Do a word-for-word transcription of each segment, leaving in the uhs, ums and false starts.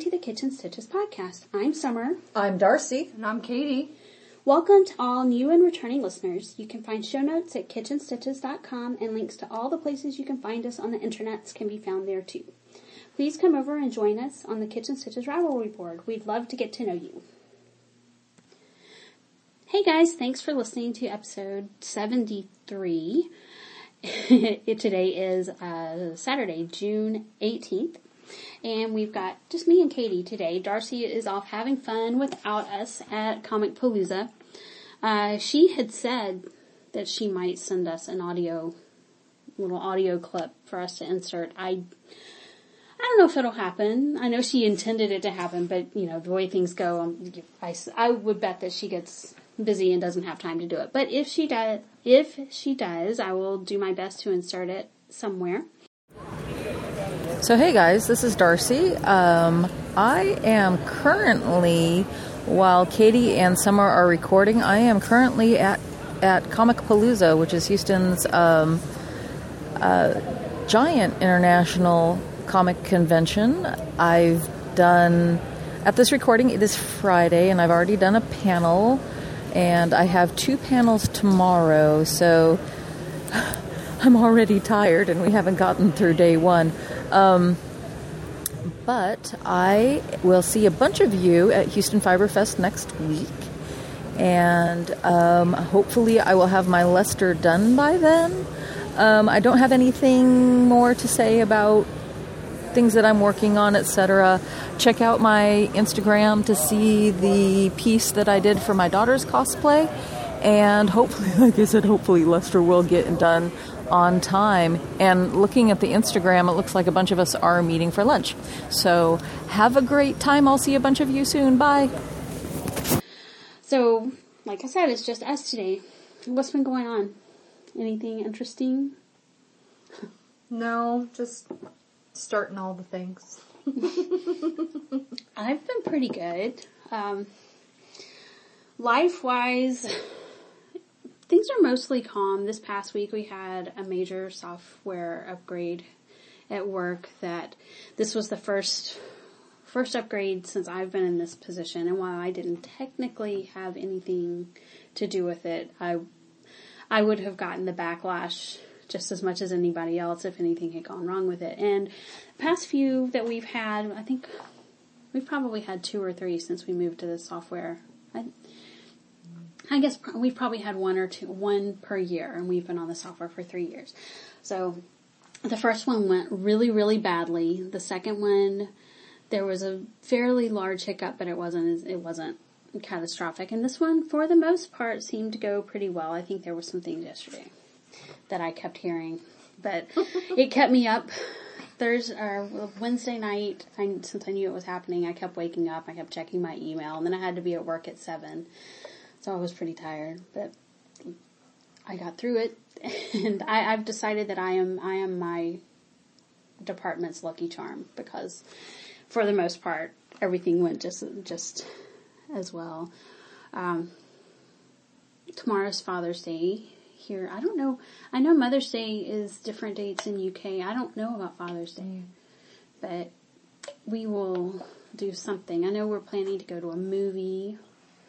to the Kitchen Stitches podcast. I'm Summer. I'm Darcy. And I'm Katie. Welcome to all new and returning listeners. You can find show notes at kitchen stitches dot com and links to all the places you can find us on the internets can be found there too. Please come over and join us on the Kitchen Stitches Ravelry board. We'd love to get to know you. Hey guys, thanks for listening to episode seventy-three. Today is uh, Saturday, June eighteenth. And we've got just me and Katie today. Darcy is off having fun without us at Comic Palooza. Uh, she had said that she might send us an audio, little audio clip for us to insert. I, I don't know if it'll happen. I know she intended it to happen, but you know, the way things go, um, I, I would bet that she gets busy and doesn't have time to do it. But if she does, if she does, I will do my best to insert it somewhere. So hey guys, this is Darcy. Um, I am currently, while Katie and Summer are recording, I am currently at, at Comic Palooza, which is Houston's um, uh, giant international comic convention. I've done, at this recording, it is Friday, and I've already done a panel, and I have two panels tomorrow, so I'm already tired, and we haven't gotten through day one. Um, but I will see a bunch of you at Houston Fiber Fest next week, and um, hopefully I will have my Lester done by then. Um, I don't have anything more to say about things that I'm working on, et cetera. Check out my Instagram to see the piece that I did for my daughter's cosplay, and hopefully, like I said, hopefully Lester will get done on time. And looking at the Instagram, it looks like a bunch of us are meeting for lunch. So have a great time. I'll see a bunch of you soon. Bye. So, like I said, it's just us today. What's been going on? Anything interesting? No, just starting all the things. I've been pretty good. Um, life-wise, things are mostly calm. This past week we had a major software upgrade at work that this was the first first upgrade since I've been in this position, and while I didn't technically have anything to do with it, I I would have gotten the backlash just as much as anybody else if anything had gone wrong with it. And the past few that we've had, I think we've probably had two or three since we moved to this software. I, I guess we've probably had one or two, one per year, and we've been on the software for three years. So the first one went really, really badly. The second one, there was a fairly large hiccup, but it wasn't, it wasn't catastrophic. And this one, for the most part, seemed to go pretty well. I think there were some things yesterday that I kept hearing, but it kept me up. Thursday or Wednesday night, I, since I knew it was happening, I kept waking up. I kept checking my email, and then I had to be at work at seven. So I was pretty tired, but I got through it, and I, I've decided that I am I am my department's lucky charm, because for the most part everything went just just as well. Um, tomorrow's Father's Day here. I don't know. I know Mother's Day is different dates in U K. I don't know about Father's Day, but we will do something. I know we're planning to go to a movie.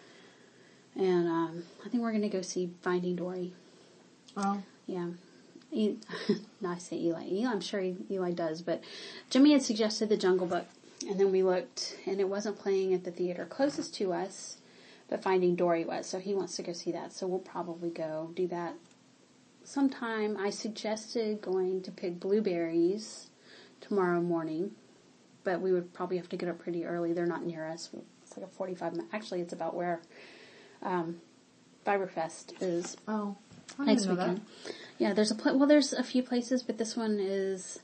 And um, I think we're going to go see Finding Dory. Oh. Yeah. E- no, I say Eli. Eli, I'm sure Eli does. But Jimmy had suggested The Jungle Book. And then we looked, and it wasn't playing at the theater closest to us, but Finding Dory was. So he wants to go see that. So we'll probably go do that sometime. I suggested going to pick blueberries tomorrow morning. But we would probably have to get up pretty early. They're not near us. It's like a forty-five minute. Actually, it's about where Um, Fiberfest is. Oh, I next didn't know weekend. that. Yeah, there's a pl- well, there's a few places, but this one is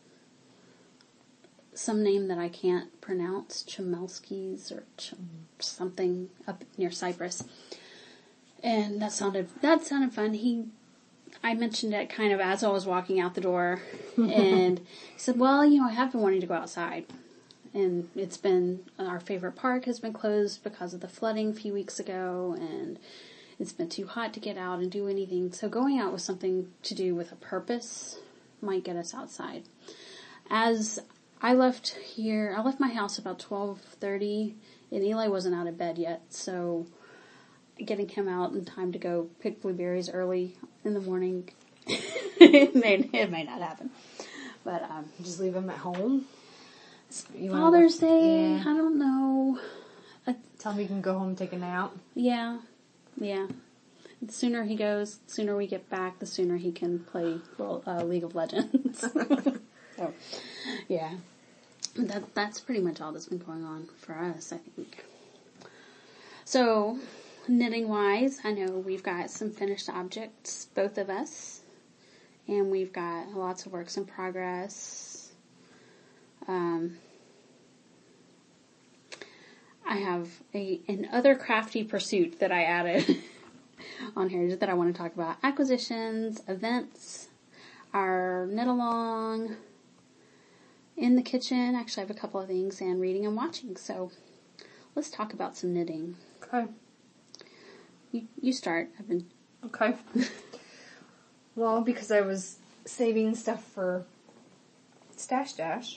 some name that I can't pronounce, Chmelskis or Ch- something up near Cyprus. And that sounded that sounded fun. He, I mentioned it kind of as I was walking out the door, and he said, "Well, you know, I have been wanting to go outside." And it's been, our favorite park has been closed because of the flooding a few weeks ago, and it's been too hot to get out and do anything. So going out with something to do with a purpose might get us outside. As I left here, I left my house about twelve thirty, and Eli wasn't out of bed yet, so getting him out in time to go pick blueberries early in the morning, it, may, it may not happen. But, um, Just leave him at home. You wanna Father's go- Day, Yeah. I don't know. I, Tell him he can go home and take a nap. yeah, yeah. The sooner he goes, the sooner we get back, the sooner he can play well, uh, League of Legends. So, yeah. That That's pretty much all that's been going on for us, I think. So, knitting-wise, I know we've got some finished objects, both of us. And we've got lots of works in progress. Um, I have a an other crafty pursuit that I added on here that I want to talk about. Acquisitions, events, our knit-along, in the kitchen. Actually, I have a couple of things, and reading and watching. So, let's talk about some knitting. Okay. You, you start. I've been... Okay. Well, because I was saving stuff for Stash Dash,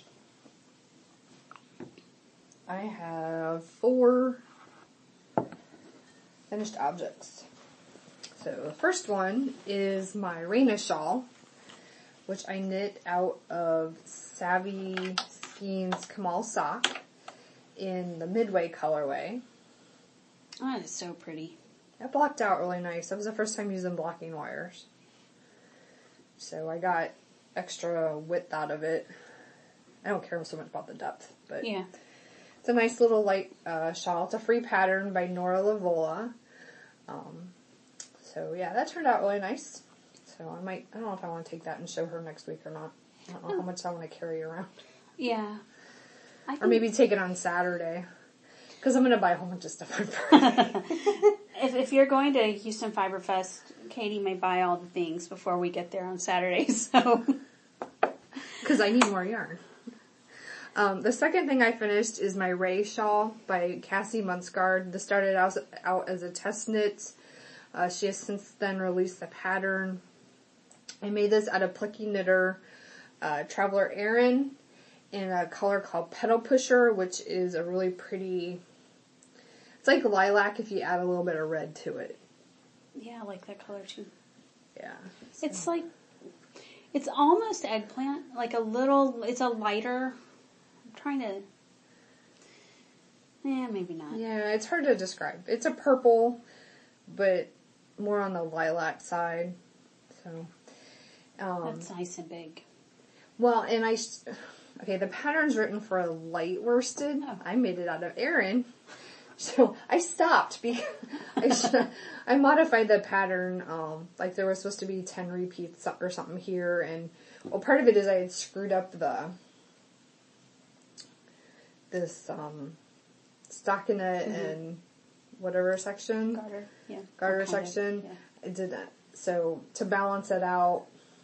I have four finished objects. So the first one is my Raina shawl, which I knit out of Savvy Skeins Kamal sock in the Midway colorway. Oh, that is so pretty. It blocked out really nice. That was the first time using blocking wires. So I got extra width out of it. I don't care so much about the depth, but Yeah. it's a nice little light uh, shawl. It's a free pattern by Nora Lavola. Um, so yeah, that turned out really nice. So I might, I don't know if I want to take that and show her next week or not. I don't know how much I want to carry around. Yeah. I Or think maybe take it on Saturday. Because I'm going to buy a whole bunch of stuff on Friday. if, if you're going to Houston Fiber Fest, Katie may buy all the things before we get there on Saturday, so. Because I need more yarn. Um, the second thing I finished is my Ray shawl by Cassie Munsgard. This started out, out as a test knit. Uh, she has since then released the pattern. I made this out of Plucky Knitter uh, Traveler Erin in a color called Petal Pusher, which is a really pretty, it's like lilac if you add a little bit of red to it. Yeah, I like that color too. Yeah. It's like, it's almost eggplant, like a little, it's a lighter, I'm trying to, eh, maybe not. Yeah, it's hard to describe. It's a purple, but more on the lilac side. So, um, That's nice and big. well, and I, okay, the pattern's written for a light worsted. Oh. I made it out of Erin. So I stopped because I, sh- I modified the pattern. Um, like there was supposed to be ten repeats or something here, and well, part of it is I had screwed up the this um, stockinette Mm-hmm. and whatever section Garter, yeah. garter Or kind of, section. yeah. I did that. So to balance it out,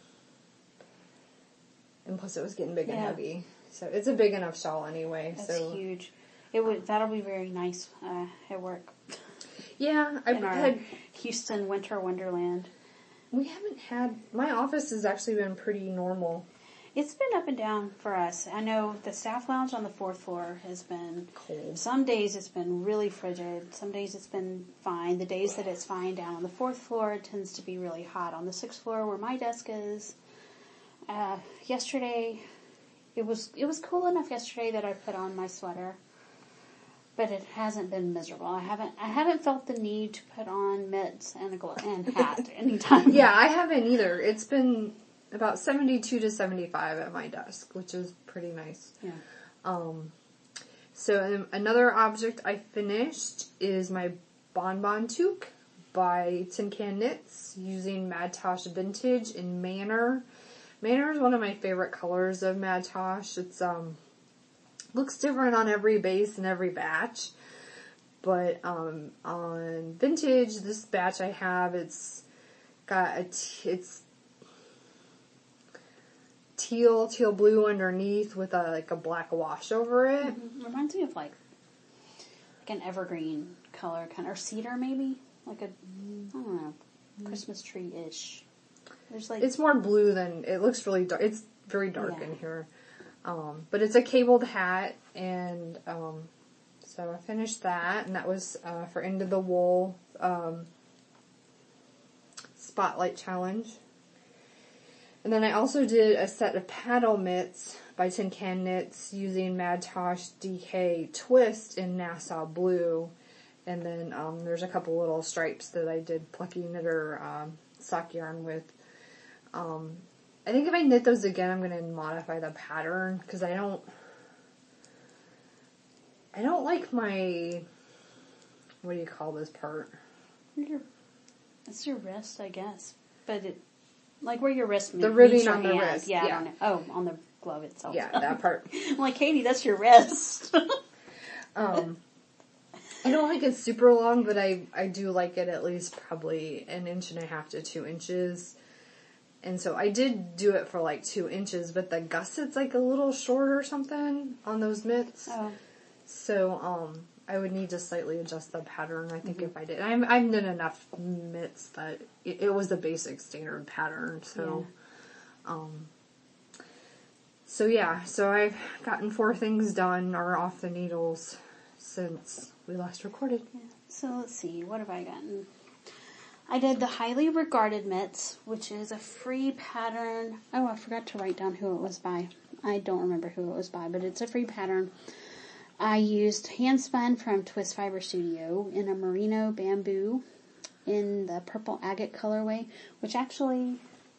and plus it was getting big and Yeah. heavy. So it's a big enough shawl anyway. That's so huge. It would, that'll be very nice, uh, at work. yeah, I In our had. Houston winter wonderland. We haven't had, my office has actually been pretty normal. It's been up and down for us. I know the staff lounge on the fourth floor has been Cold. Some days it's been really frigid. Some days it's been fine. The days that it's fine down on the fourth floor, it tends to be really hot. On the sixth floor, where my desk is, uh, yesterday, it was it was cool enough yesterday that I put on my sweater, but it hasn't been miserable. I haven't I haven't felt the need to put on mitts and a glo- and hat anytime. Yeah, I haven't either. It's been about seventy-two to seventy-five at my desk, which is pretty nice. Yeah. Um, so um, another object I finished is my Bonbon Toque by Tin Can Knits using Mad Tosh Vintage in Manor. Manor is one of my favorite colors of Mad Tosh. It's um looks different on every base and every batch, but um on Vintage, this batch I have, it's got a t- it's teal teal blue underneath with a like a black wash over it. Mm-hmm. Reminds me of like like an evergreen color, kind of, or cedar maybe, like a I don't know, Christmas tree ish. There's like It's more blue than, it looks really dark. It's very dark Yeah. in here. Um, but it's a cabled hat, and um, so I finished that, and that was uh, for Into the Wool um, Spotlight Challenge. And then I also did a set of paddle mitts by Tin Can Knits using Madtosh D K Twist in Nassau Blue. And then um, there's a couple little stripes that I did Plucky Knitter um, sock yarn with. Um, I think if I knit those again, I'm going to modify the pattern, because I don't, I don't like my, what do you call this part? Your, it's your wrist, I guess. But it, like where your wrist meets The ribbing your on the hand. wrist, Yeah, yeah. On it. Oh, on the glove itself. Yeah, that part. I'm like, Katie, that's your wrist. um, I don't like it super long, but I, I do like it at least probably an inch and a half to two inches. And so I did do it for like two inches, but the gusset's like a little short or something on those mitts. Oh. So, um, I would need to slightly adjust the pattern, I think, mm-hmm. if I did. I'm, I've knit enough mitts that it, it was the basic standard pattern, so, yeah. um, so yeah, so I've gotten four things done or off the needles since we last recorded. Yeah. So let's see, what have I gotten? I did the Highly Regarded Mitts, which is a free pattern. Oh, I forgot to write down who it was by. I don't remember who it was by, but it's a free pattern. I used Handspun from Twist Fiber Studio in a merino bamboo in the purple agate colorway, which actually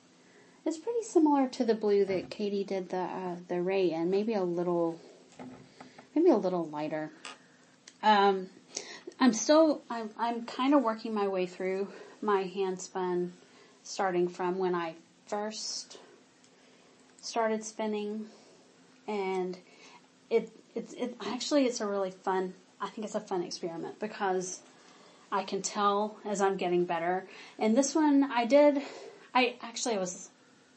is pretty similar to the blue that Katie did the uh, the ray in. Maybe a little, maybe a little lighter. Um, I'm still, I'm, I'm kind of working my way through my handspun, starting from when I first started spinning, and it, it's, it, actually it's a really fun, I think it's a fun experiment, because I can tell as I'm getting better. And this one I did, I actually was,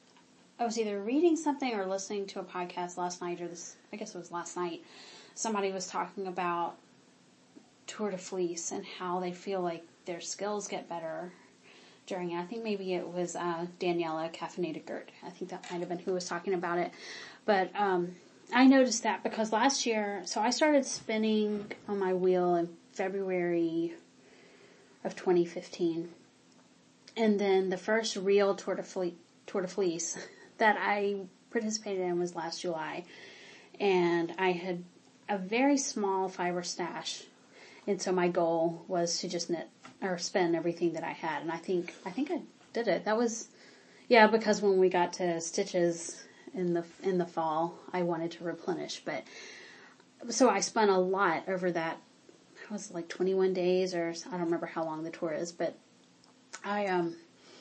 I was either reading something or listening to a podcast last night, or this, I guess it was last night, somebody was talking about Tour de Fleece and how they feel like their skills get better during it. I think maybe it was uh, Daniela Caffeinated Gert. I think that might have been who was talking about it. But um, I noticed that because last year, so I started spinning on my wheel in February of twenty fifteen. And then the first real Tour de Fleece, Tour de Fleece that I participated in was last July. And I had a very small fiber stash. And so my goal was to just knit or spin everything that I had. And I think, I think I did it. That was, yeah, because when we got to stitches in the, in the fall, I wanted to replenish. But, so I spun a lot over that, it was like twenty-one days, or I don't remember how long the tour is, but I, um,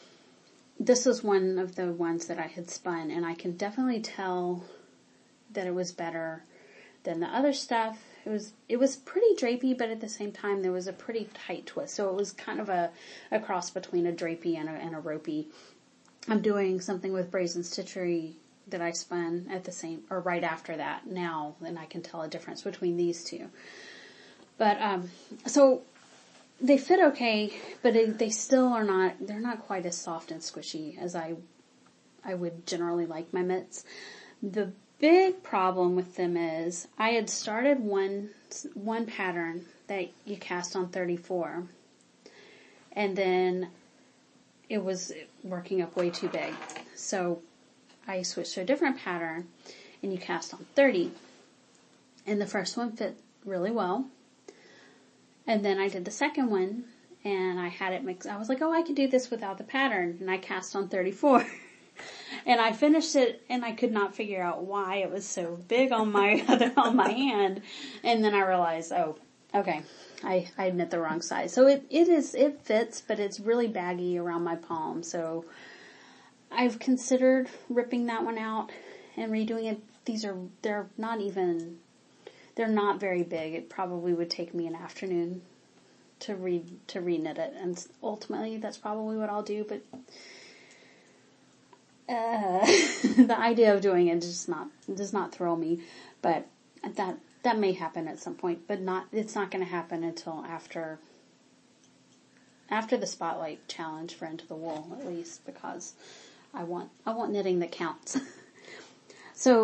this was one of the ones that I had spun, and I can definitely tell that it was better than the other stuff. It was, it was pretty drapey, but at the same time there was a pretty tight twist. So it was kind of a, a cross between a drapey and a, and a ropey. I'm doing something with Brazen Stitchery that I spun at the same, or right after that now, and I can tell a difference between these two. But, um, so they fit okay, but it, they still are not, they're not quite as soft and squishy as I, I would generally like my mitts. The big problem with them is I had started one one pattern that you cast on thirty-four, and then it was working up way too big. So I switched to a different pattern, and you cast on thirty. And the first one fit really well. And then I did the second one, and I had it mixed. I was like, oh, I can do this without the pattern. And I cast on thirty-four. And I finished it, and I could not figure out why it was so big on my other, on my hand. And then I realized, oh, okay, I, I knit the wrong size. So it, it is, it fits, but it's really baggy around my palm. So I've considered ripping that one out and redoing it. These are, they're not even, they're not very big. It probably would take me an afternoon to re, to re-knit it. And ultimately, that's probably what I'll do, but Uh, the idea of doing it does not, does not thrill me, but that, that may happen at some point, but not, it's not going to happen until after, after the Spotlight Challenge for Into the Wool, at least, because I want, I want knitting that counts. So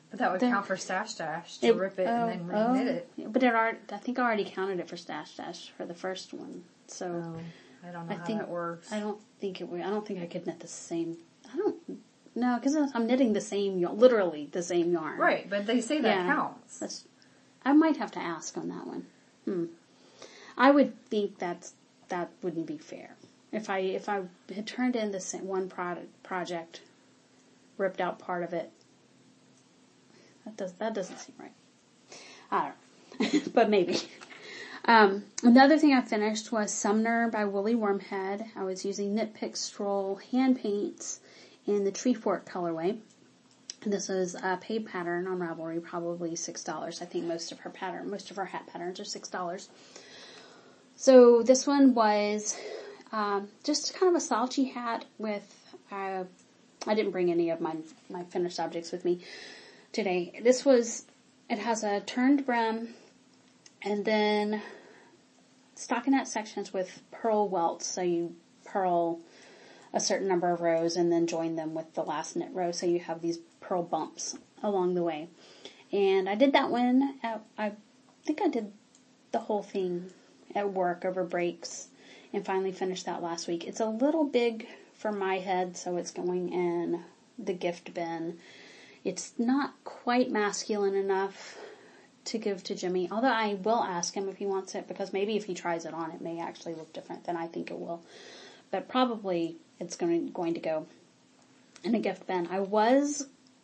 But that would The- count for Stash Dash, to It- rip it oh, and then reknit oh. it. But it already, I think I already counted it for Stash Dash for the first one. So Oh, I don't know I how think that works. I don't think it would. I don't think I could knit the same. I don't. No, because I'm knitting the same yarn, literally the same yarn. Right, but they say that Yeah. counts. That's. I might have to ask on that one. Hmm. I would think that's that wouldn't be fair. If I if I had turned in the same one product project, ripped out part of it, that does that doesn't seem right. I don't know, but maybe. Um, another thing I finished was Sumner by Woolly Wormhead. I was using Knit Pick Stroll hand paints in the Tree Fork colorway. This is a paid pattern on Ravelry, probably six dollars. I think most of her pattern, most of her hat patterns are six dollars. So this one was um, just kind of a slouchy hat with, uh, I didn't bring any of my, my finished objects with me today. This was, it has a turned brim and then stockinette sections with purl welts. So you purl a certain number of rows and then join them with the last knit row. So you have these purl bumps along the way. And I did that one. At, I think I did the whole thing at work over breaks and finally finished that last week. It's a little big for my head, so it's going in the gift bin. It's not quite masculine enough to give to Jimmy, although I will ask him if he wants it, because maybe if he tries it on, it may actually look different than I think it will. But probably it's going going to go in a gift bin. I was,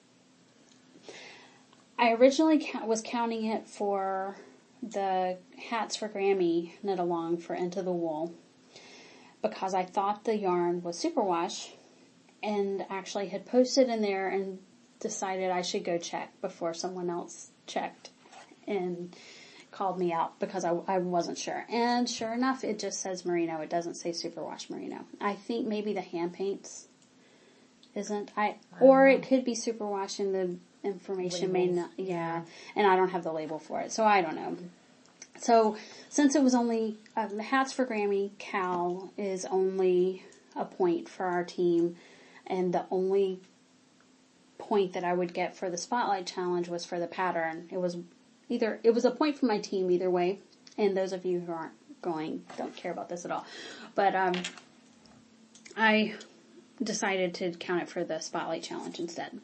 I originally ca- was counting it for the Hats for Grammy knit along for Into the Wool, because I thought the yarn was superwash, and actually had posted in there and decided I should go check before someone else checked and called me out because I, I wasn't sure. And sure enough, it just says merino. It doesn't say superwash merino. I think maybe the hand paints isn't. I, I or it could be superwash and the information may not. Yeah, and I don't have the label for it, so I don't know. So since it was only uh, the Hats for Grammy Cal is only a point for our team, and the only point that I would get for the Spotlight Challenge was for the pattern. It was either, it was a point for my team either way, and those of you who aren't going don't care about this at all. But um, I decided to count it for the Spotlight Challenge instead.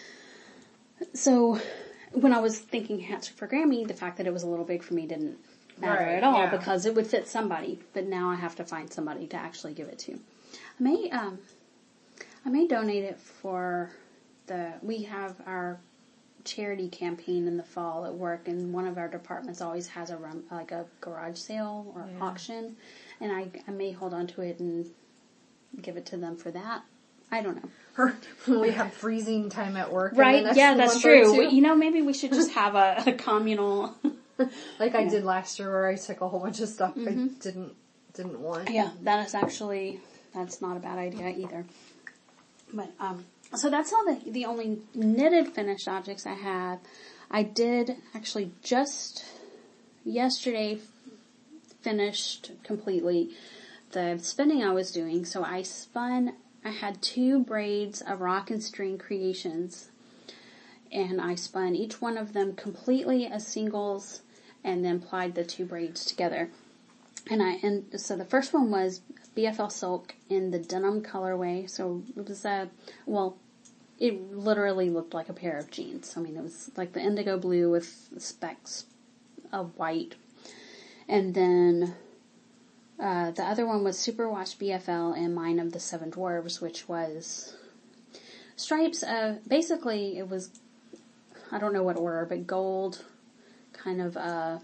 So when I was thinking Hats for Grammy, the fact that it was a little big for me didn't matter Right, at all, yeah. because it would fit somebody. But now I have to find somebody to actually give it to. I may um, I may donate it for the. We have our charity campaign in the fall at work, and one of our departments always has a rum, like a garage sale or Yeah. auction, and I I may hold on to it and give it to them for that. I don't know. Or we have freezing time at work. in Right? the next Yeah, that's month or true. two. You know, maybe we should just have a, a communal. Like I did last year, where I took a whole bunch of stuff I didn't didn't want. Yeah, that is actually, that's not a bad idea either. But, um, so that's all the, the only knitted finished objects I have. I did actually just yesterday finished completely the spinning I was doing. So I spun, I had two braids of Rock and String Creations, and I spun each one of them completely as singles and then plied the two braids together. And I, and so the first one was B F L Silk in the denim colorway. So it was a, well, it literally looked like a pair of jeans. I mean, it was like the indigo blue with specks of white. And then, uh, the other one was Superwash B F L and Mine of the Seven Dwarves, which was stripes of, basically it was, I don't know what order, but gold, kind of a,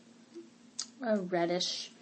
a reddish,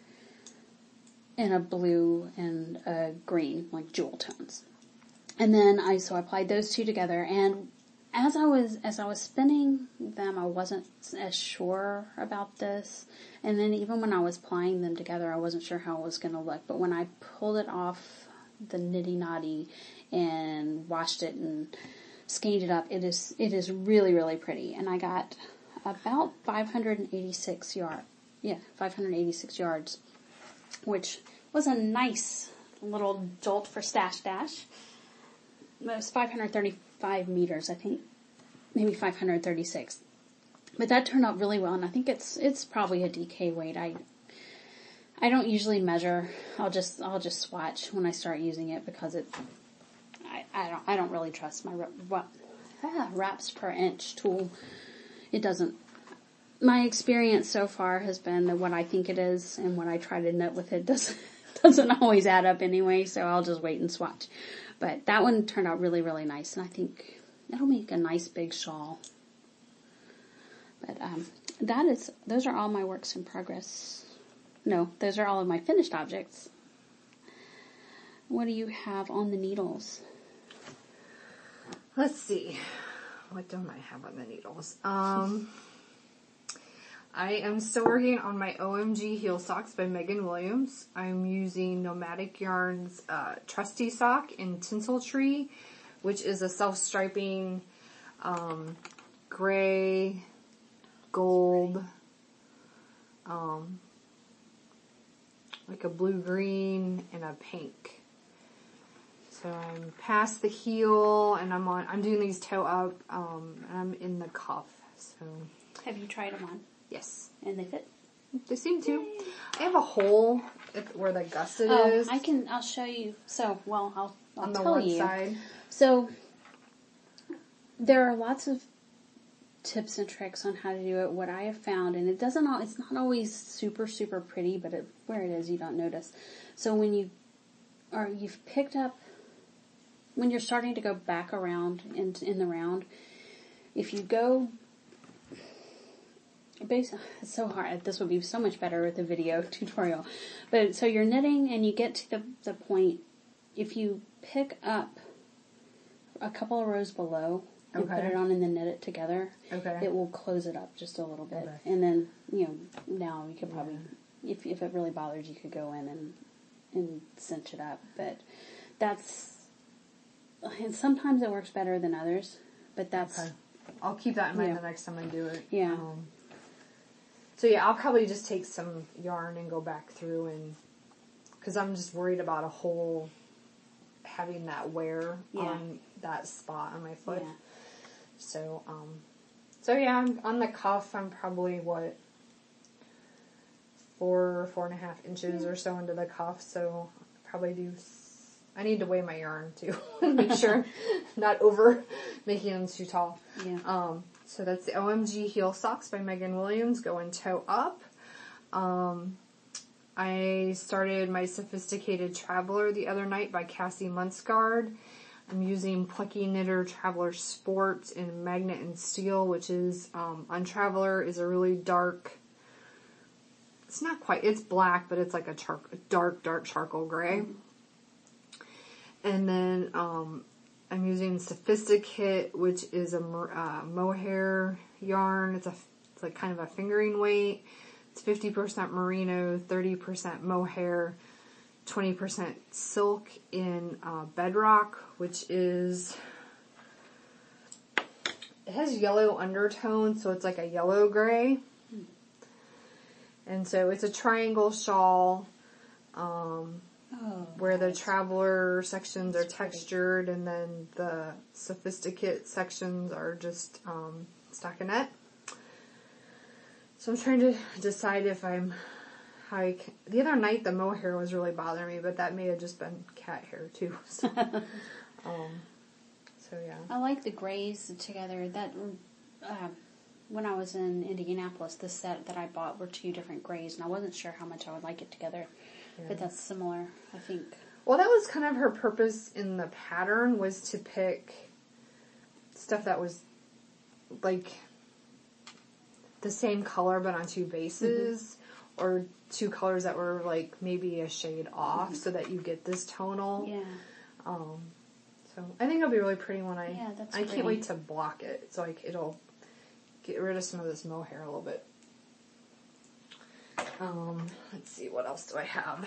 and a blue and a green, like jewel tones. And then I, so I applied those two together, and as I was, as I was spinning them, I wasn't as sure about this. And then even when I was applying them together, I wasn't sure how it was going to look. But when I pulled it off the Nitty Noddy and washed it and skeined it up, it is, it is really, really pretty. And I got about five hundred eighty-six yards. Yeah, five hundred eighty-six yards, which was a nice little jolt for Stash Dash. It was five hundred thirty-five meters, I think. maybe five hundred thirty-six. But that turned out really well, and I think it's it's probably a D K weight. I I don't usually measure. I'll just I'll just swatch when I start using it because it I, I don't I don't really trust my what ah, wraps per inch tool. It doesn't. My experience so far has been that what I think it is and what I try to knit with it doesn't doesn't always add up anyway. So I'll just wait and swatch. But that one turned out really really nice, and I think it'll make a nice big shawl. But um, that is, those are all my works in progress. No, those are all of my finished objects. What do you have on the needles? Let's see. What don't I have on the needles? Um, I am still working on my O M G heel socks by Megan Williams. I'm using Nomadic Yarns uh, Trusty Sock in Tinsel Tree, which is a self-striping um, gray, gold, um, like a blue-green and a pink. So I'm past the heel, and I'm on. I'm doing these toe up, um, and I'm in the cuff. So Have you tried them on? yes, And they fit? they seem to. I have a hole if, where the gusset Oh, is I can, I'll show you. So, well, I'll, I'll on the tell one you. side. So, there are lots of tips and tricks on how to do it. What I have found, and it doesn't, all, it's not always super, super pretty, but it, where it is, you don't notice. So when you, or you've picked up, when you're starting to go back around in, in the round, if you go, base, it's so hard, this would be so much better with a video tutorial, but so you're knitting and you get to the, the point, if you pick up a couple of rows below, and Okay. put it on and then knit it together, Okay. it will close it up just a little bit. Okay. And then, you know, now you could probably, if if it really bothers you, could go in and and cinch it up. But that's, and sometimes it works better than others, but that's, Okay. I'll keep that in mind Yeah. the next time I do it. Yeah. Um, so yeah, I'll probably just take some yarn and go back through and, because I'm just worried about a hole having that wear Yeah. on that spot on my foot. yeah. So, um, so yeah, I'm on the cuff. I'm probably what four, four and a half inches or so into the cuff. So probably do. s- I need to weigh my yarn too, make sure I'm not over making them too tall. Yeah. Um, so that's the O M G heel socks by Megan Williams. Going toe up. Um, I started my Sophisticated Traveler the other night by Cassie Munskard. I'm using Plucky Knitter Traveler Sport in Magnet and Steel, which is, um, on Traveler is a really dark, it's not quite, it's black, but it's like a char- dark, dark charcoal gray. Mm-hmm. And then, um, I'm using Sophisticate, which is a uh, mohair yarn. It's a, it's like kind of a fingering weight. It's fifty percent merino, thirty percent mohair, twenty percent silk in uh, Bedrock, which is, it has yellow undertones, so it's like a yellow gray. And so it's a triangle shawl, um, Oh, where the Traveler sections are textured, and then the Sophisticate sections are just um, stockinette. So I'm trying to decide if I'm, how I can, the other night the mohair was really bothering me, but that may have just been cat hair too. So, um, so yeah. I like the grays together. That uh, when I was in Indianapolis, the set that I bought were two different grays, and I wasn't sure how much I would like it together. Yeah. But that's similar, I think. Well, that was kind of her purpose in the pattern, was to pick stuff that was like the same color but on two bases, mm-hmm. or two colors that were like maybe a shade off, mm-hmm. so that you get this tonal. Yeah. Um, so I think it'll be really pretty when I. Yeah, that's I pretty. can't wait to block it, so like it'll get rid of some of this mohair a little bit. Um, let's see, what else do I have?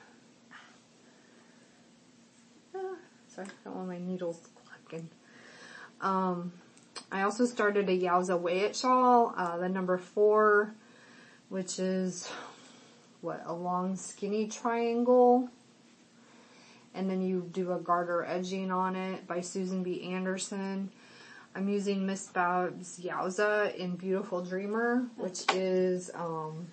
Ah, sorry, I don't want my needles clicking. Um, I also started a Yowza Weigh It shawl, uh, the number four, which is, what, a long skinny triangle. And then you do a garter edging on it by Susan B. Anderson. I'm using Miss Babs Yowza in Beautiful Dreamer, which is, um,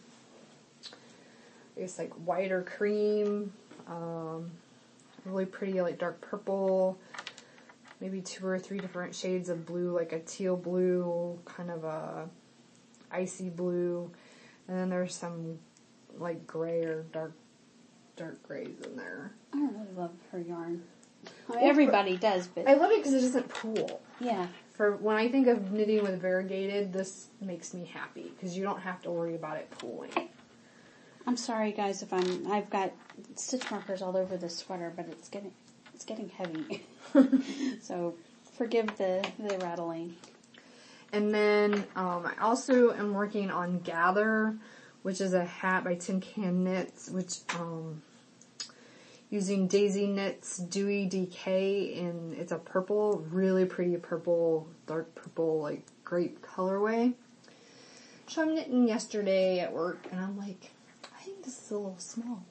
I guess like white or cream, um, really pretty like dark purple, maybe two or three different shades of blue, like a teal blue, kind of a icy blue, and then there's some like gray or dark, dark grays in there. I really love her yarn. Well, everybody does, but I love it because it doesn't pool. Yeah. For when I think of knitting with variegated, this makes me happy because you don't have to worry about it pooling. I'm sorry, guys, if I'm I've got stitch markers all over this sweater, but it's getting it's getting heavy. So forgive the the rattling. And then um, I also am working on Gather, which is a hat by Tin Can Knits, which um, using Daisy Knits Dewy D K, and it's a purple, really pretty purple, dark purple, like grape colorway. So I'm knitting yesterday at work, and I'm like, I think this is a little small.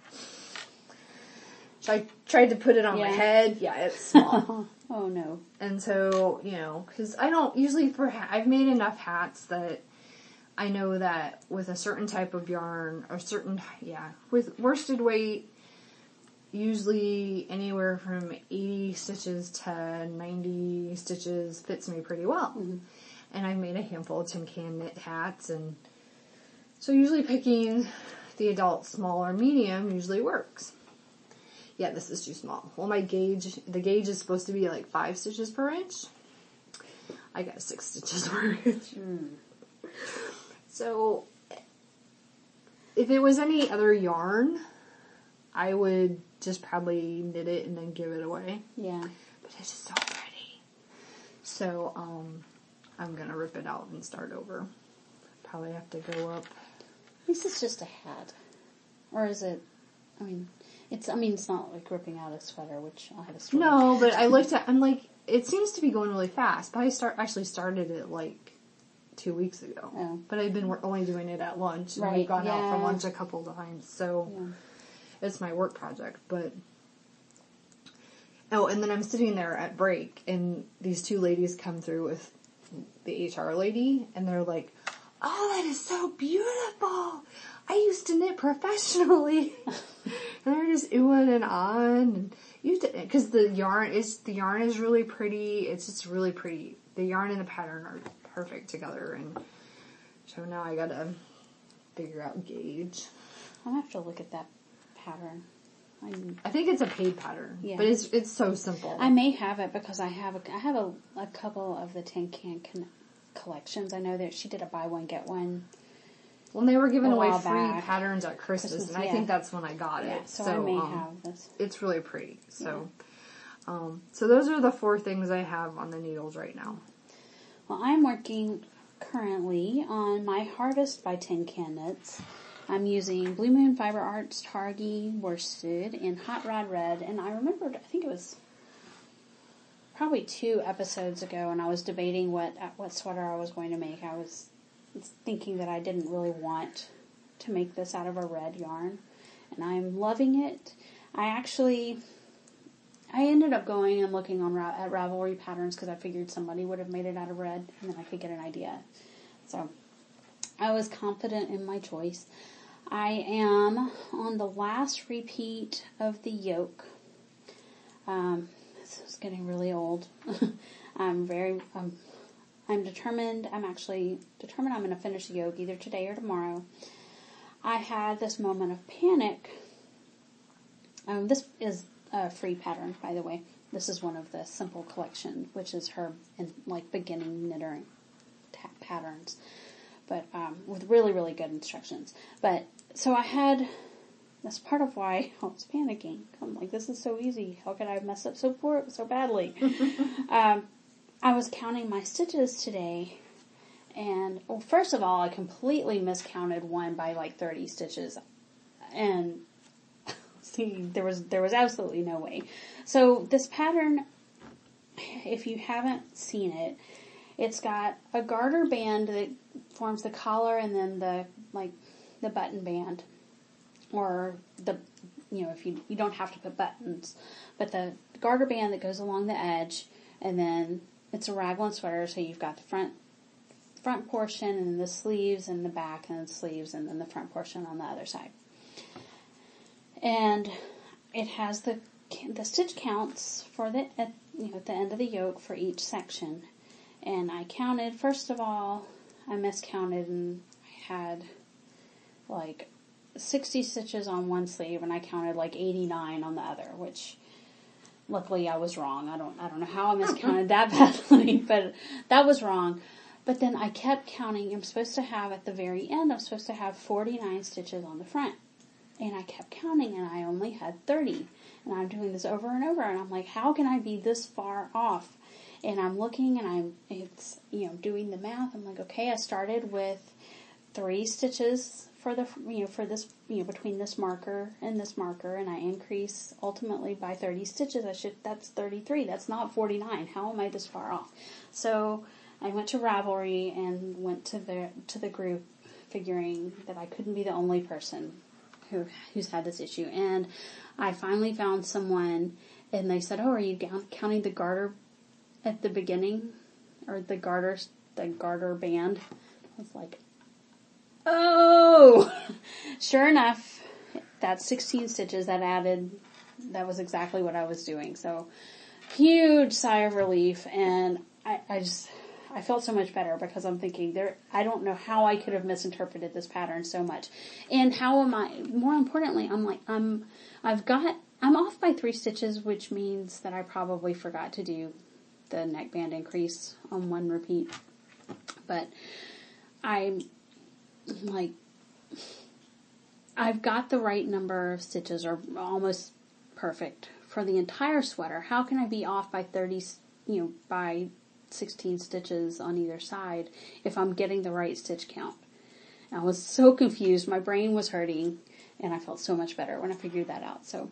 So I tried to put it on Yeah. my head. Yeah, it's small. Oh no. And so, you know, because I don't usually for ha- I've made enough hats that I know that with a certain type of yarn or certain, yeah, with worsted weight, usually anywhere from eighty stitches to ninety stitches fits me pretty well. Mm-hmm. And I've made a handful of Tin Can Knit hats, and so usually picking the adult small or medium usually works. Yeah, this is too small. Well, my gauge, the gauge is supposed to be like five stitches per inch. I got six stitches per inch. Mm. So, if it was any other yarn, I would just probably knit it and then give it away. Yeah. But it's just so pretty. So, um, I'm gonna rip it out and start over. Probably have to go up. At least it's just a hat. Or is it, I mean, it's, I mean, it's not like ripping out a sweater, which I'll have a story. No, but I looked at, I'm like, it seems to be going really fast, but I start, actually started it like two weeks ago. Oh. But I've been only doing it at lunch, and Right, we've gone yeah. out for lunch a couple of times, so Yeah. it's my work project, but, oh, and then I'm sitting there at break, and these two ladies come through with the H R lady, and they're like, oh, that is so beautiful! I used to knit professionally. And they're just oohing and on, and you because the yarn is the yarn is really pretty. It's just really pretty. The yarn and the pattern are perfect together, and so now I gotta figure out gauge. I'll have to look at that pattern. I'm, I think it's a paid pattern, Yeah. but it's it's so simple. I may have it because I have a, I have a, a couple of the Tin Can con- collections. I know that she did a buy one get one. When they were giving a away while free back. patterns at Christmas, Christmas, and I yeah. think that's when I got Yeah, it. so, I may um, have this. It's really pretty. So, um, so those are the four things I have on the needles right now. Well, I'm working currently on my Harvest by Tin Can Knits. I'm using Blue Moon Fiber Arts Targhee worsted in Hot Rod Red, and I remembered, I think it was probably two episodes ago, and I was debating what what sweater I was going to make. I was thinking that I didn't really want to make this out of a red yarn, and I'm loving it. I actually, I ended up going and looking on at Ravelry patterns because I figured somebody would have made it out of red, and then I could get an idea. So I was confident in my choice. I am on the last repeat of the yoke. Um, this is getting really old. I'm very, um, I'm determined, I'm actually determined I'm going to finish the yoke either today or tomorrow. I had this moment of panic. Um, this is a free pattern, by the way. This is one of the simple collection, which is her in, like beginning knitter ta- patterns, but um, with really really good instructions. But so I had. That's part of why I was panicking. I'm like, this is so easy. How could I mess up so poor, so badly? um, I was counting my stitches today, and well, first of all, I completely miscounted one by like thirty stitches, and see, there was there was absolutely no way. So this pattern, if you haven't seen it, it's got a garter band that forms the collar, and then the like the button band. Or the, you know, if you, you don't have to put buttons, but the garter band that goes along the edge, and then it's a raglan sweater, so you've got the front front portion and then the sleeves and the back and the sleeves and then the front portion on the other side. And it has the the stitch counts for the at, you know at the end of the yoke for each section. And I counted, first of all, I miscounted and I had like sixty stitches on one sleeve and I counted like eighty-nine on the other, which luckily I was wrong. I don't I don't know how I miscounted that badly, but that was wrong. But then I kept counting. I'm supposed to have, at the very end, I'm supposed to have forty-nine stitches on the front. And I kept counting, and I only had thirty. And I'm doing this over and over, and I'm like, how can I be this far off? And I'm looking, and I'm, it's, you know, doing the math. I'm like, okay, I started with three stitches for the, you know, for this, you know, between this marker and this marker, and I increase ultimately by thirty stitches. I should, that's thirty-three. That's not forty-nine. How am I this far off? So I went to Ravelry and went to the, to the group, figuring that I couldn't be the only person who, who's had this issue. And I finally found someone, and they said, oh, are you counting the garter at the beginning? Or the garter, the garter band? I was like, oh! Sure enough, that's sixteen stitches that added, that was exactly what I was doing. So, huge sigh of relief, and I, I just, I felt so much better because I'm thinking there, I don't know how I could have misinterpreted this pattern so much. And how am I, more importantly, I'm like, I'm, I've got, I'm off by three stitches, which means that I probably forgot to do the neckband increase on one repeat. But I'm like, I've got the right number of stitches, or almost perfect, for the entire sweater. How can I be off by thirty, you know, by sixteen stitches on either side if I'm getting the right stitch count? And I was so confused. My brain was hurting, and I felt so much better when I figured that out. So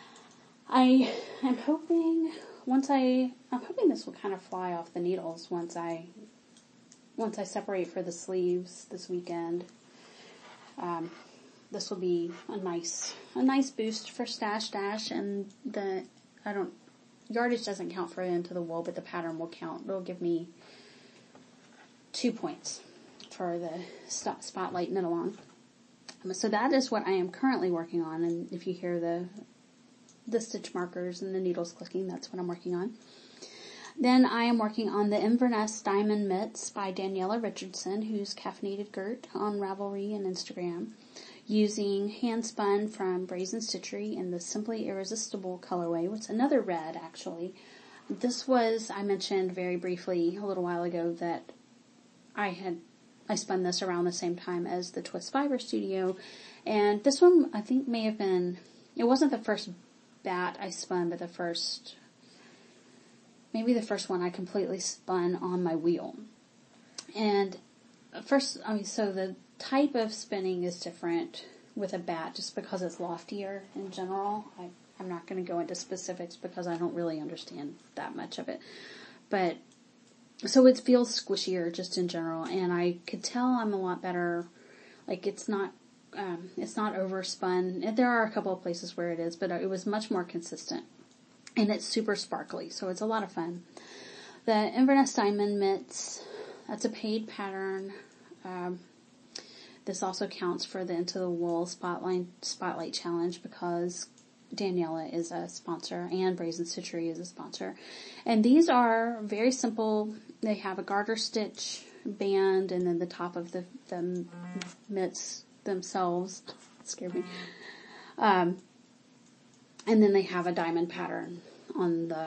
I am hoping once I I'm hoping this will kind of fly off the needles once I once I separate for the sleeves this weekend. Um, this will be a nice a nice boost for Stash Dash, and the I don't yardage doesn't count for into the wool, but the pattern will count. It'll give me two points for the Spotlight knit along. So that is what I am currently working on, and if you hear the the stitch markers and the needles clicking, that's what I'm working on. Then I am working on the Inverness Diamond Mitts by Daniela Richardson, who's Caffeinated Girt on Ravelry and Instagram, using hand spun from Brazen Stitchery in the Simply Irresistible colorway, which is another red actually. This was, I mentioned very briefly a little while ago that I had, I spun this around the same time as the Twist Fiber Studio, and this one I think may have been, it wasn't the first bat I spun, but the first, maybe the first one I completely spun on my wheel. And first, I mean, so the type of spinning is different with a bat just because it's loftier in general. I, I'm not going to go into specifics because I don't really understand that much of it. But, so it feels squishier just in general, and I could tell I'm a lot better, like it's not, um, it's not overspun. There are a couple of places where it is, but it was much more consistent. And it's super sparkly, so it's a lot of fun. The Inverness Diamond Mitts, that's a paid pattern. Um, this also counts for the Into the Wool Spotlight, Spotlight Challenge because Daniela is a sponsor and Brazen Stitchery is a sponsor. And these are very simple. They have a garter stitch band and then the top of the, the mitts themselves. Scared me. Um, and then they have a diamond pattern on the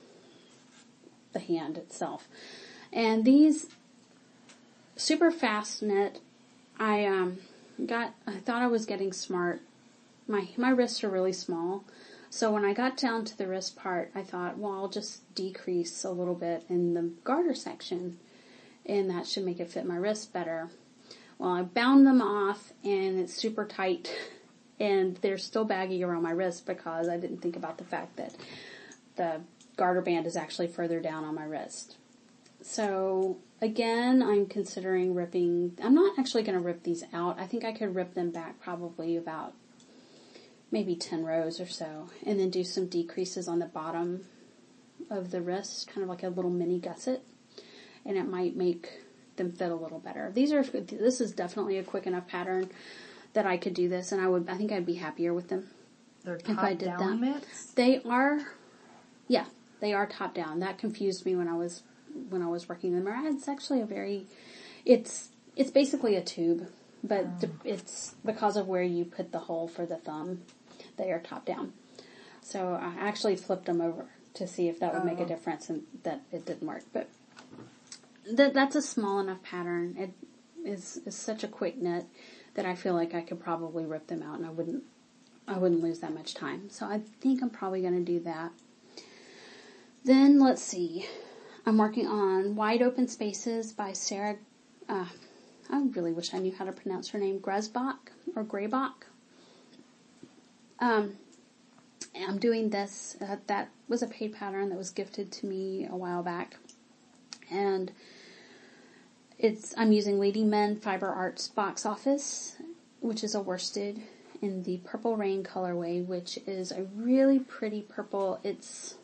the hand itself. And these super fast knit, I um got I thought I was getting smart. My my wrists are really small. So when I got down to the wrist part, I thought, well, I'll just decrease a little bit in the garter section and that should make it fit my wrist better. Well, I bound them off and it's super tight and they're still baggy around my wrist because I didn't think about the fact that the garter band is actually further down on my wrist. So again, I'm considering ripping, I'm not actually going to rip these out. I think I could rip them back probably about maybe ten rows or so and then do some decreases on the bottom of the wrist, kind of like a little mini gusset, and it might make them fit a little better. These are, this is definitely a quick enough pattern that I could do this, and I would, I think I'd be happier with them. They're top if I did down that. Mitts? They are, yeah, they are top down. That confused me when I was, when I was working them. It's actually a very, it's, it's basically a tube, but oh. it's because of where you put the hole for the thumb, they are top down. So I actually flipped them over to see if that would oh. make a difference, and that it didn't work. But th- that's a small enough pattern. It is, is such a quick knit that I feel like I could probably rip them out and I wouldn't, I wouldn't lose that much time. So I think I'm probably going to do that. Then let's see. I'm working on Wide Open Spaces by Sarah, uh, I really wish I knew how to pronounce her name, Gresbach or Graybach. Um, I'm doing this, uh, that was a paid pattern that was gifted to me a while back. And it's, I'm using Lady Men Fiber Arts Box Office, which is a worsted in the Purple Rain colorway, which is a really pretty purple. It's,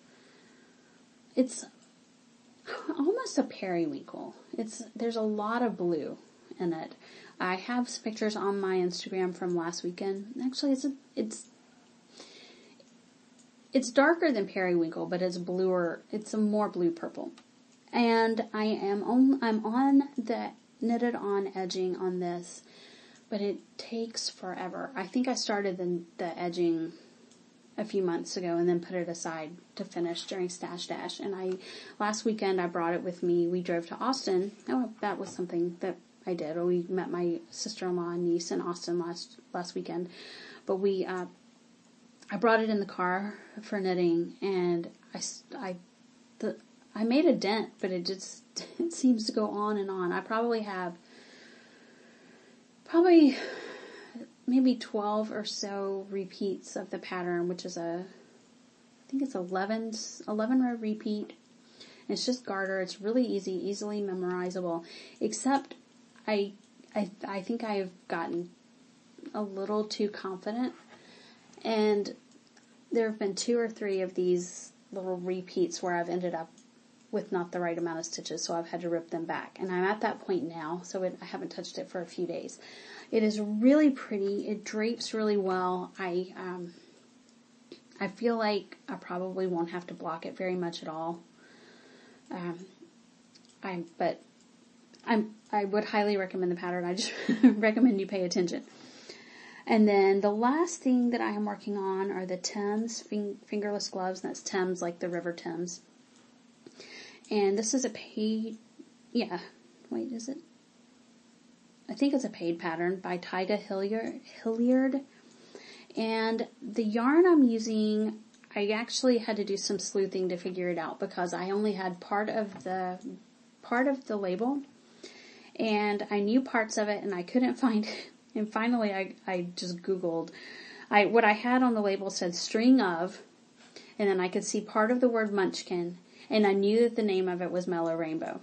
it's almost a periwinkle. It's, there's a lot of blue in it. I have some pictures on my Instagram from last weekend. Actually, it's a, it's, it's darker than periwinkle, but it's bluer, it's a more blue purple. And I am on, I'm on the knitted on edging on this, but it takes forever. I think I started the, the edging a few months ago and then put it aside to finish during Stash Dash. And I, last weekend I brought it with me. We drove to Austin. Oh, that was something that I did. We met my sister-in-law and niece in Austin last, last weekend. But we, uh, I brought it in the car for knitting, and I, I, the, I made a dent, but it just, it seems to go on and on. I probably have, probably maybe twelve or so repeats of the pattern, which is a, I think it's eleven, eleven row repeat. And it's just garter. It's really easy, easily memorizable, except I, I, I think I've gotten a little too confident. And there have been two or three of these little repeats where I've ended up with not the right amount of stitches, so I've had to rip them back. And I'm at that point now, so it, I haven't touched it for a few days. It is really pretty. It drapes really well. I um, I feel like I probably won't have to block it very much at all. Um, I but I'm I would highly recommend the pattern. I just recommend you pay attention. And then the last thing that I am working on are the Thames fing- fingerless gloves. And that's Thames, like the River Thames. And this is a paid, yeah, wait, is it? I think it's a paid pattern by Tyga Hilliard. Hilliard. And the yarn I'm using, I actually had to do some sleuthing to figure it out because I only had part of the, part of the label. And I knew parts of it and I couldn't find it. And finally, I, I just Googled. I what I had on the label said string of, and then I could see part of the word munchkin, and I knew that the name of it was Mellow Rainbow.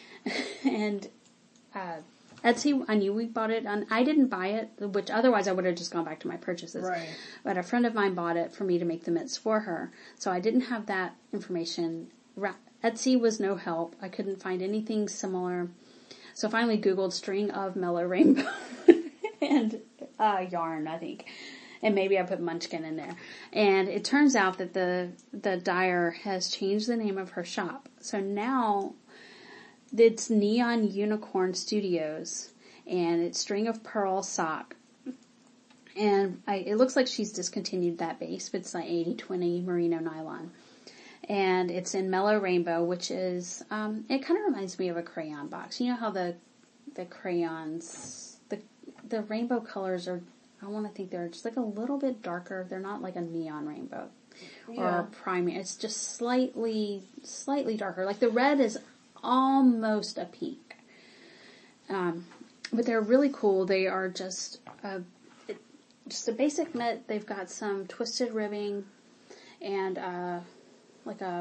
and uh, Etsy, I knew we bought it. On, I didn't buy it, which otherwise I would have just gone back to my purchases. Right. But a friend of mine bought it for me to make the mitts for her, so I didn't have that information. Etsy was no help. I couldn't find anything similar. So finally Googled string of Mellow Rainbow. and uh, yarn, I think. And maybe I put Munchkin in there. And it turns out that the the dyer has changed the name of her shop. So now it's Neon Unicorn Studios. And it's String of Pearl Sock. And I, it looks like she's discontinued that base, but it's like eighty twenty merino nylon. And it's in Mellow Rainbow, which is, um, it kind of reminds me of a crayon box. You know how the the crayons... The rainbow colors are, I want to think they're just like a little bit darker. They're not like a neon rainbow yeah. or a primary. It's just slightly, slightly darker. Like the red is almost a pink. Um, but they're really cool. They are just a, it, just a basic mitt. They've got some twisted ribbing and uh, like a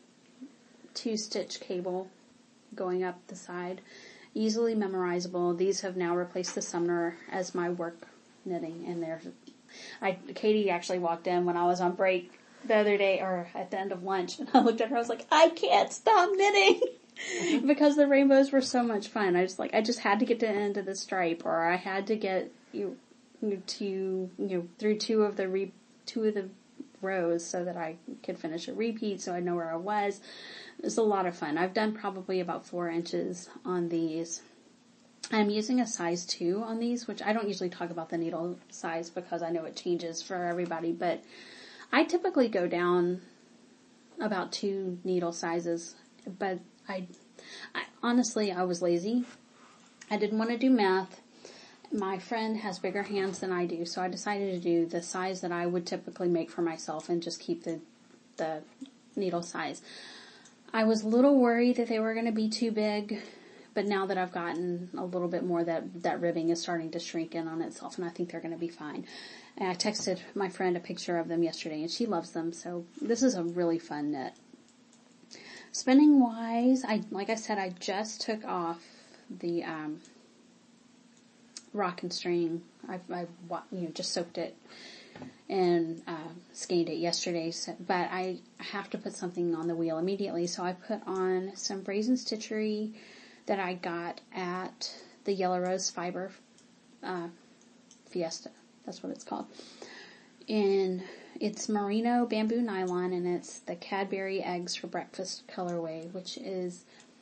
two-stitch cable going up the side. Easily memorizable. These have now replaced the Sumner as my work knitting, and they're. I Katie actually walked in when I was on break the other day, or at the end of lunch, and I looked at her, I was like, I can't stop knitting! Because the rainbows were so much fun. I just like, I just had to get to the end of the stripe, or I had to get you know, to, you know, through two of the re, two of the rows so that I could finish a repeat so I know where I was. It was a lot of fun. I've done probably about four inches on these. I'm using a size two on these, which I don't usually talk about the needle size because I know it changes for everybody, but I typically go down about two needle sizes, but I, I honestly, I was lazy. I didn't want to do math. My friend has bigger hands than I do, so I decided to do the size that I would typically make for myself and just keep the, the needle size. I was a little worried that they were going to be too big, but now that I've gotten a little bit more, that, that ribbing is starting to shrink in on itself, and I think they're going to be fine. And I texted my friend a picture of them yesterday, and she loves them, so this is a really fun knit. Spinning wise, I like I said, I just took off the um, rock and string. I, I you know just soaked it and uh, skeined it yesterday, so, but I have to put something on the wheel immediately. So I put on some Brazen Stitchery that I got at the Yellow Rose Fiber uh, Fiesta. That's what it's called. And it's merino bamboo nylon, and it's the Cadbury Eggs for Breakfast colorway, which is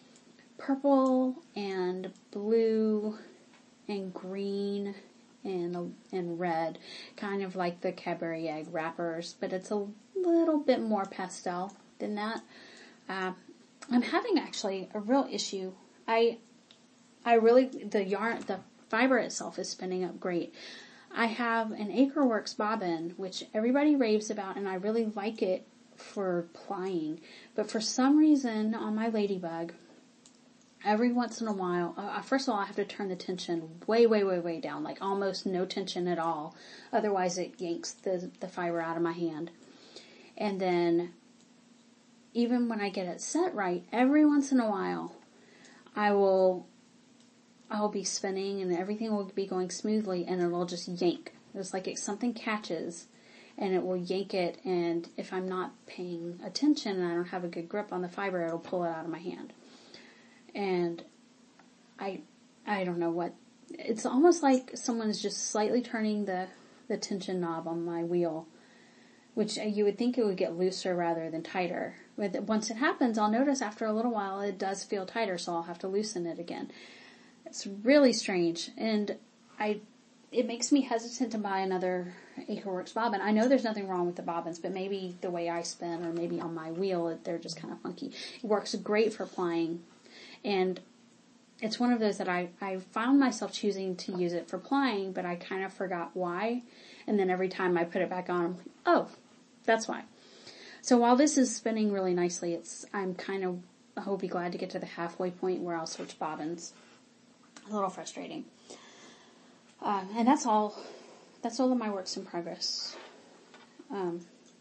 purple and blue and green and and red, kind of like the Cadbury Egg wrappers, but it's a little bit more pastel than that. Uh, I'm having actually a real issue. I I really the yarn the fiber itself is spinning up great. I have an Acreworks bobbin, which everybody raves about, and I really like it for plying. But for some reason, on my Ladybug, every once in a while, uh, first of all, I have to turn the tension way, way, way, way down, like almost no tension at all. Otherwise, it yanks the, the fiber out of my hand. And then, even when I get it set right, every once in a while, I will... I'll be spinning and everything will be going smoothly and it'll just yank. It's like it, something catches and it will yank it, and if I'm not paying attention and I don't have a good grip on the fiber, it'll pull it out of my hand. And I I don't know what, it's almost like someone's just slightly turning the, the tension knob on my wheel, which you would think it would get looser rather than tighter. But once it happens, I'll notice after a little while it does feel tighter, so I'll have to loosen it again. It's really strange, and I, it makes me hesitant to buy another Acreworks bobbin. I know there's nothing wrong with the bobbins, but maybe the way I spin, or maybe on my wheel, they're just kind of funky. It works great for plying, and it's one of those that I, I found myself choosing to use it for plying, but I kind of forgot why, and then every time I put it back on, I'm like, oh, that's why. So while this is spinning really nicely, it's I'm kind of, I hope be glad to get to the halfway point where I'll switch bobbins. A little frustrating. Uh, and that's all, that's all of my works in progress. Um,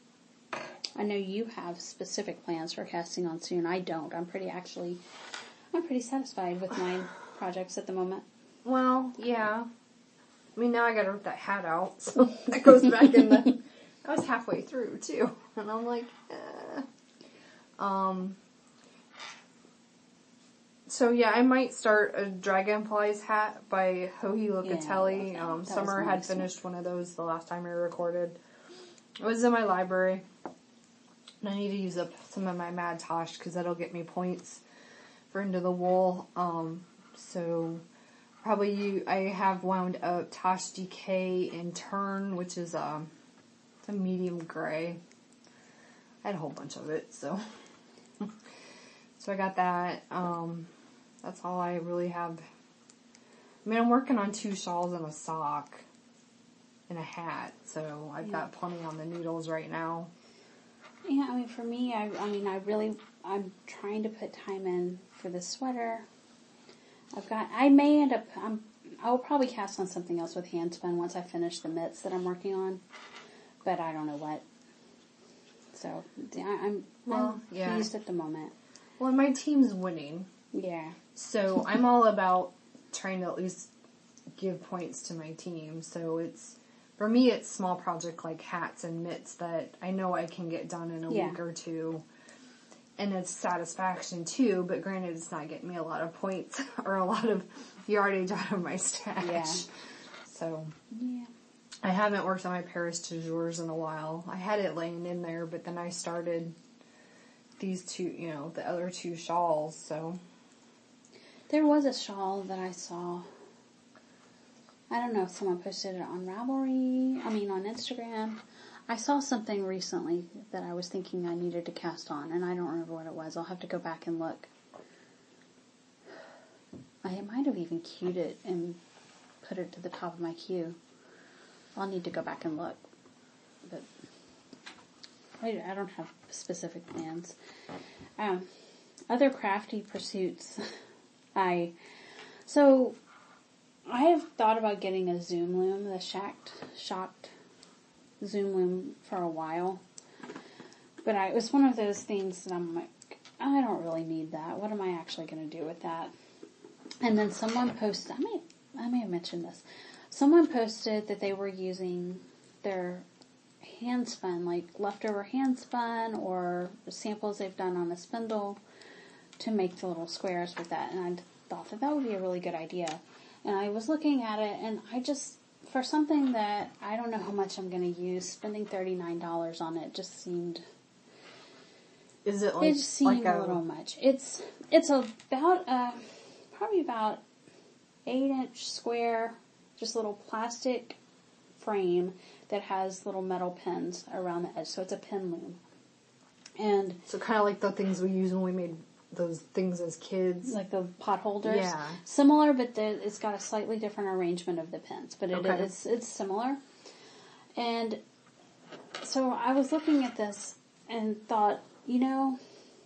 I know you have specific plans for casting on soon. I don't. I'm pretty, actually, I'm pretty satisfied with my projects at the moment. Well, yeah. I mean, now I gotta rip that hat out, so that goes back in the, I was halfway through, too. And I'm like, eh. Um... So yeah, I might start a Dragonflies hat by Joji Locatelli. Yeah, um, that Summer was had nice. finished one of those the last time we recorded. It was in my library. And I need to use up some of my Mad Tosh because that'll get me points for Into the Wool. Um, so probably you, I have wound up Tosh D K in Turn, which is um, it's a medium gray. I had a whole bunch of it, so so I got that. Um, That's all I really have. I mean, I'm working on two shawls and a sock and a hat, so I've got plenty on the needles right now. Yeah, I mean, for me, I, I mean, I really, I'm trying to put time in for the sweater. I've got, I may end up, I'm, I'll probably cast on something else with hand spun once I finish the mitts that I'm working on, but I don't know what. So, I, I'm, Well, I'm yeah. pleased at the moment. Well, my team's winning. Yeah. So I'm all about trying to at least give points to my team. So it's for me, it's small project like hats and mitts that I know I can get done in a Yeah. week or two. And it's satisfaction too, but granted, it's not getting me a lot of points or a lot of yardage out of my stash. Yeah. So, Yeah. I haven't worked on my Paris Toujours in a while. I had it laying in there, but then I started these two, you know, the other two shawls, so. There was a shawl that I saw. I don't know if someone posted it on Ravelry, I mean on Instagram. I saw something recently that I was thinking I needed to cast on, and I don't remember what it was. I'll have to go back and look. I might have even queued it and put it to the top of my queue. I'll need to go back and look. But I, I don't have specific plans. Um, other crafty pursuits. I, so, I have thought about getting a Zoom loom, the Shacked, Shocked Zoom loom for a while. But I, it was one of those things that I'm like, I don't really need that. What am I actually going to do with that? And then someone posted, I may, I may have mentioned this. Someone posted that they were using their hand spun, like leftover hand spun or samples they've done on a spindle to make the little squares with that. And I thought that that would be a really good idea. And I was looking at it, and I just, for something that I don't know how much I'm going to use, spending thirty-nine dollars on it just seemed, Is it like, it just seemed like a little much. It's, it's about, uh, probably about eight inch square, just little plastic frame that has little metal pins around the edge. So it's a pin loom. And So kind of like the things we used when we made those things as kids. like the pot holders. Yeah. Similar, but the, it's got a slightly different arrangement of the pins. But it, Okay. it's, it's similar. And so I was looking at this and thought, you know,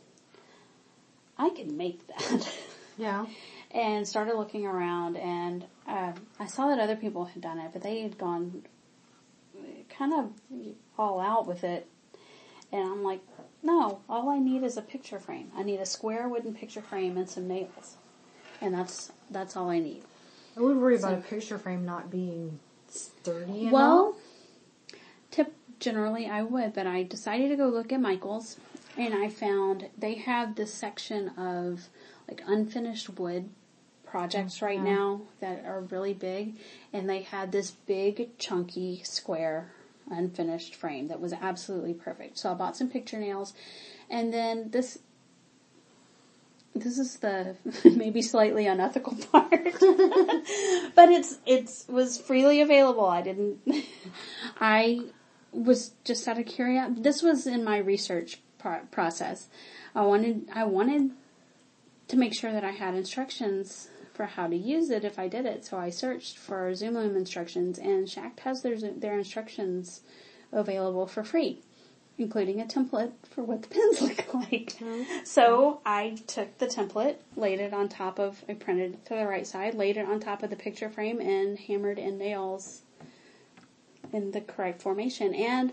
I could make that. Yeah. And started looking around, and uh, I saw that other people had done it, but they had gone kind of all out with it. And I'm like, no, all I need is a picture frame. I need a square wooden picture frame and some nails. And that's that's all I need. I would worry about So- a picture frame not being sturdy enough. Well, tip generally I would, but I decided to go look at Michael's, and I found they have this section of like unfinished wood projects right now that are really big, and they had this big chunky square unfinished frame that was absolutely perfect. So I bought some picture nails, and then this this is the maybe slightly unethical part, but it's it's was freely available. I didn't I was just out of curiosity. This was in my research pro- process. I wanted I wanted to make sure that I had instructions for how to use it if I did it. So I searched for Zoom Loom instructions, and Shacked has their their instructions available for free, including a template for what the pins look like. Mm-hmm. So I took the template, laid it on top of, I printed it to the right side, laid it on top of the picture frame, and hammered in nails in the correct formation. And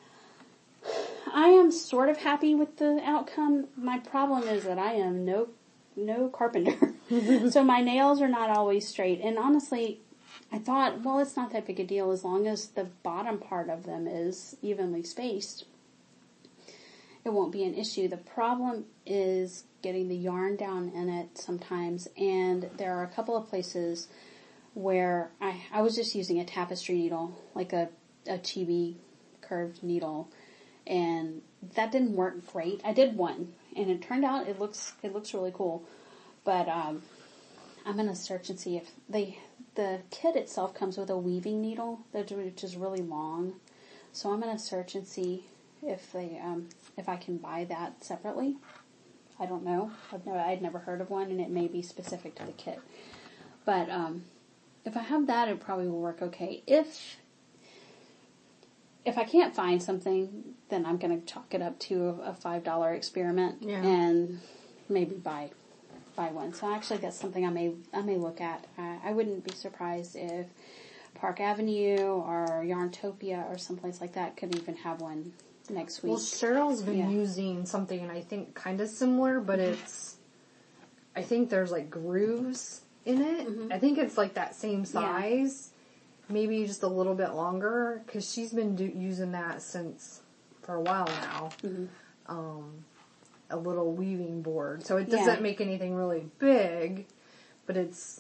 I am sort of happy with the outcome. My problem is that I am no no carpenter. So my nails are not always straight. And honestly, I thought, well, it's not that big a deal as long as the bottom part of them is evenly spaced. It won't be an issue. The problem is getting the yarn down in it sometimes. And there are a couple of places where I, I was just using a tapestry needle, like a, a chibi curved needle. And that didn't work great. I did one, and it turned out it looks it looks really cool. But um, I'm gonna search and see if they the kit itself comes with a weaving needle, which is really long. So I'm gonna search and see if they um, if I can buy that separately. I don't know. I've never I'd never heard of one, and it may be specific to the kit. But um, if I have that, it probably will work okay. If If I can't find something, then I'm going to chalk it up to a five dollar experiment Yeah. and maybe buy buy one. So actually, that's something I may I may look at. I, I wouldn't be surprised if Park Avenue or Yarntopia or someplace like that could even have one next week. Well, Cheryl's been Yeah. using something, and I think kind of similar, but Mm-hmm. it's, I think there's like grooves in it. Mm-hmm. I think it's like that same size. maybe just a little bit longer, because she's been do- using that since, for a while now, mm-hmm. um, a little weaving board. So it doesn't yeah. make anything really big, but it's,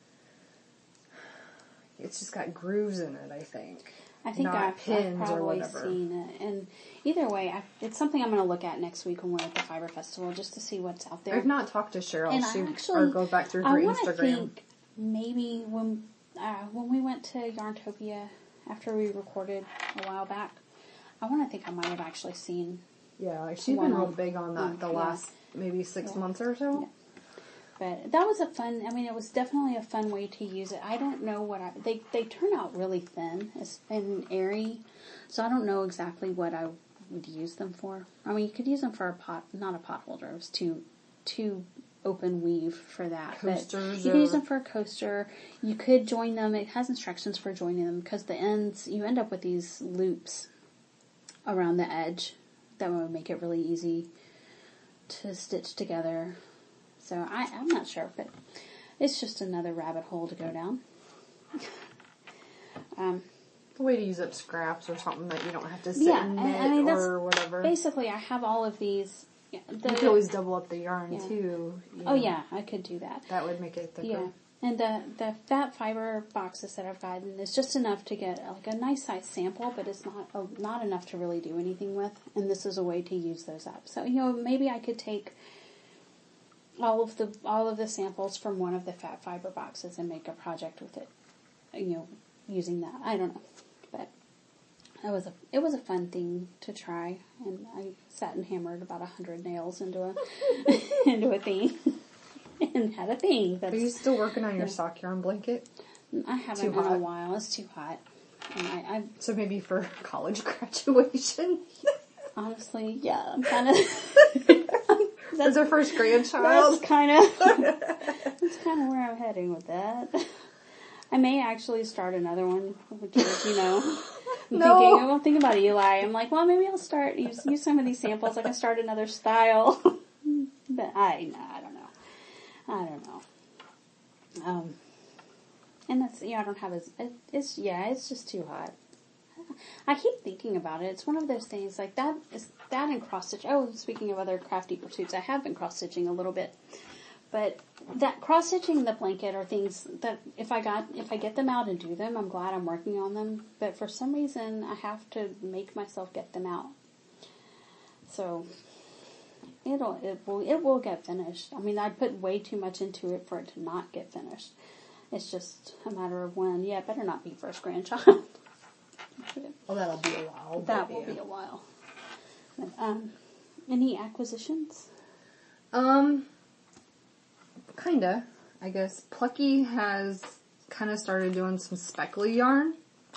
it's just got grooves in it, I think. I think Not I've, pins I've probably or whatever. seen it. And either way, I, it's something I'm going to look at next week when we're at the Fiber Festival, just to see what's out there. I've not talked to Cheryl. And she I actually, or go back through her I Instagram. Think maybe when uh, when we went to Yarntopia after we recorded a while back, I want to think I might have actually seen. Yeah, like she's been real big on that um, the yeah. last maybe six yeah. months or so. Yeah. But that was a fun, I mean, it was definitely a fun way to use it. I don't know what I, they, they turn out really thin and airy, so I don't know exactly what I would use them for. I mean, you could use them for a pot, not a pot holder, it was too, too open weave for that. Coasters. But you could use them for a coaster. You could join them, it has instructions for joining them, because the ends, you end up with these loops around the edge that would make it really easy to stitch together. So I, I'm not sure, but it's just another rabbit hole to go down. um, the way to use up scraps or something that you don't have to sit yeah, and knit I, I mean, or whatever. Basically, I have all of these. Yeah, the, you could always double up the yarn yeah. too. You oh know. yeah, I could do that. That would make it thicker. Yeah, and the the fat fiber boxes that I've gotten is just enough to get like a nice size sample, but it's not a, not enough to really do anything with. And this is a way to use those up. So you know, maybe I could take all of the all of the samples from one of the fat fiber boxes and make a project with it, you know, using that. I don't know, but it was a it was a fun thing to try, and I sat and hammered about a hundred nails into a into a thing, and had a thing. That's, Are you still working on your yeah. sock yarn blanket? I haven't in a while. It's too hot. And I, I so maybe for college graduation. Honestly, yeah, I'm kind of. That's our first grandchild. That's kind of that's kind of where I'm heading with that. I may actually start another one, which is, you know, I'm no. thinking, I'm thinking about Eli. I'm like, well, maybe I'll start use use some of these samples. I can start another style, but I no, I don't know. I don't know. Um, and that's yeah, I don't have as it, it's yeah, it's just too hot. I keep thinking about it. It's one of those things like that is that and cross stitch. Oh, speaking of other crafty pursuits, I have been cross stitching a little bit, but that cross stitching the blanket are things that if I got if I get them out and do them, I'm glad I'm working on them. But for some reason, I have to make myself get them out. So it'll it will it will get finished. I mean, I put way too much into it for it to not get finished. It's just a matter of when. Yeah, it better not be first grandchild. Well, that'll be a while. That will yeah. be a while. But, um, any acquisitions? Um, kinda, I guess. Plucky has kind of started doing some speckly yarn.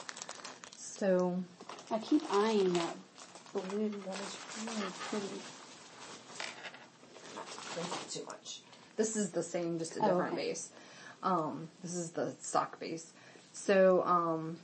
So. I keep eyeing that blue. That is really pretty. That's too much. This is the same, just a different oh, okay. base. Um, this is the sock base. So, um,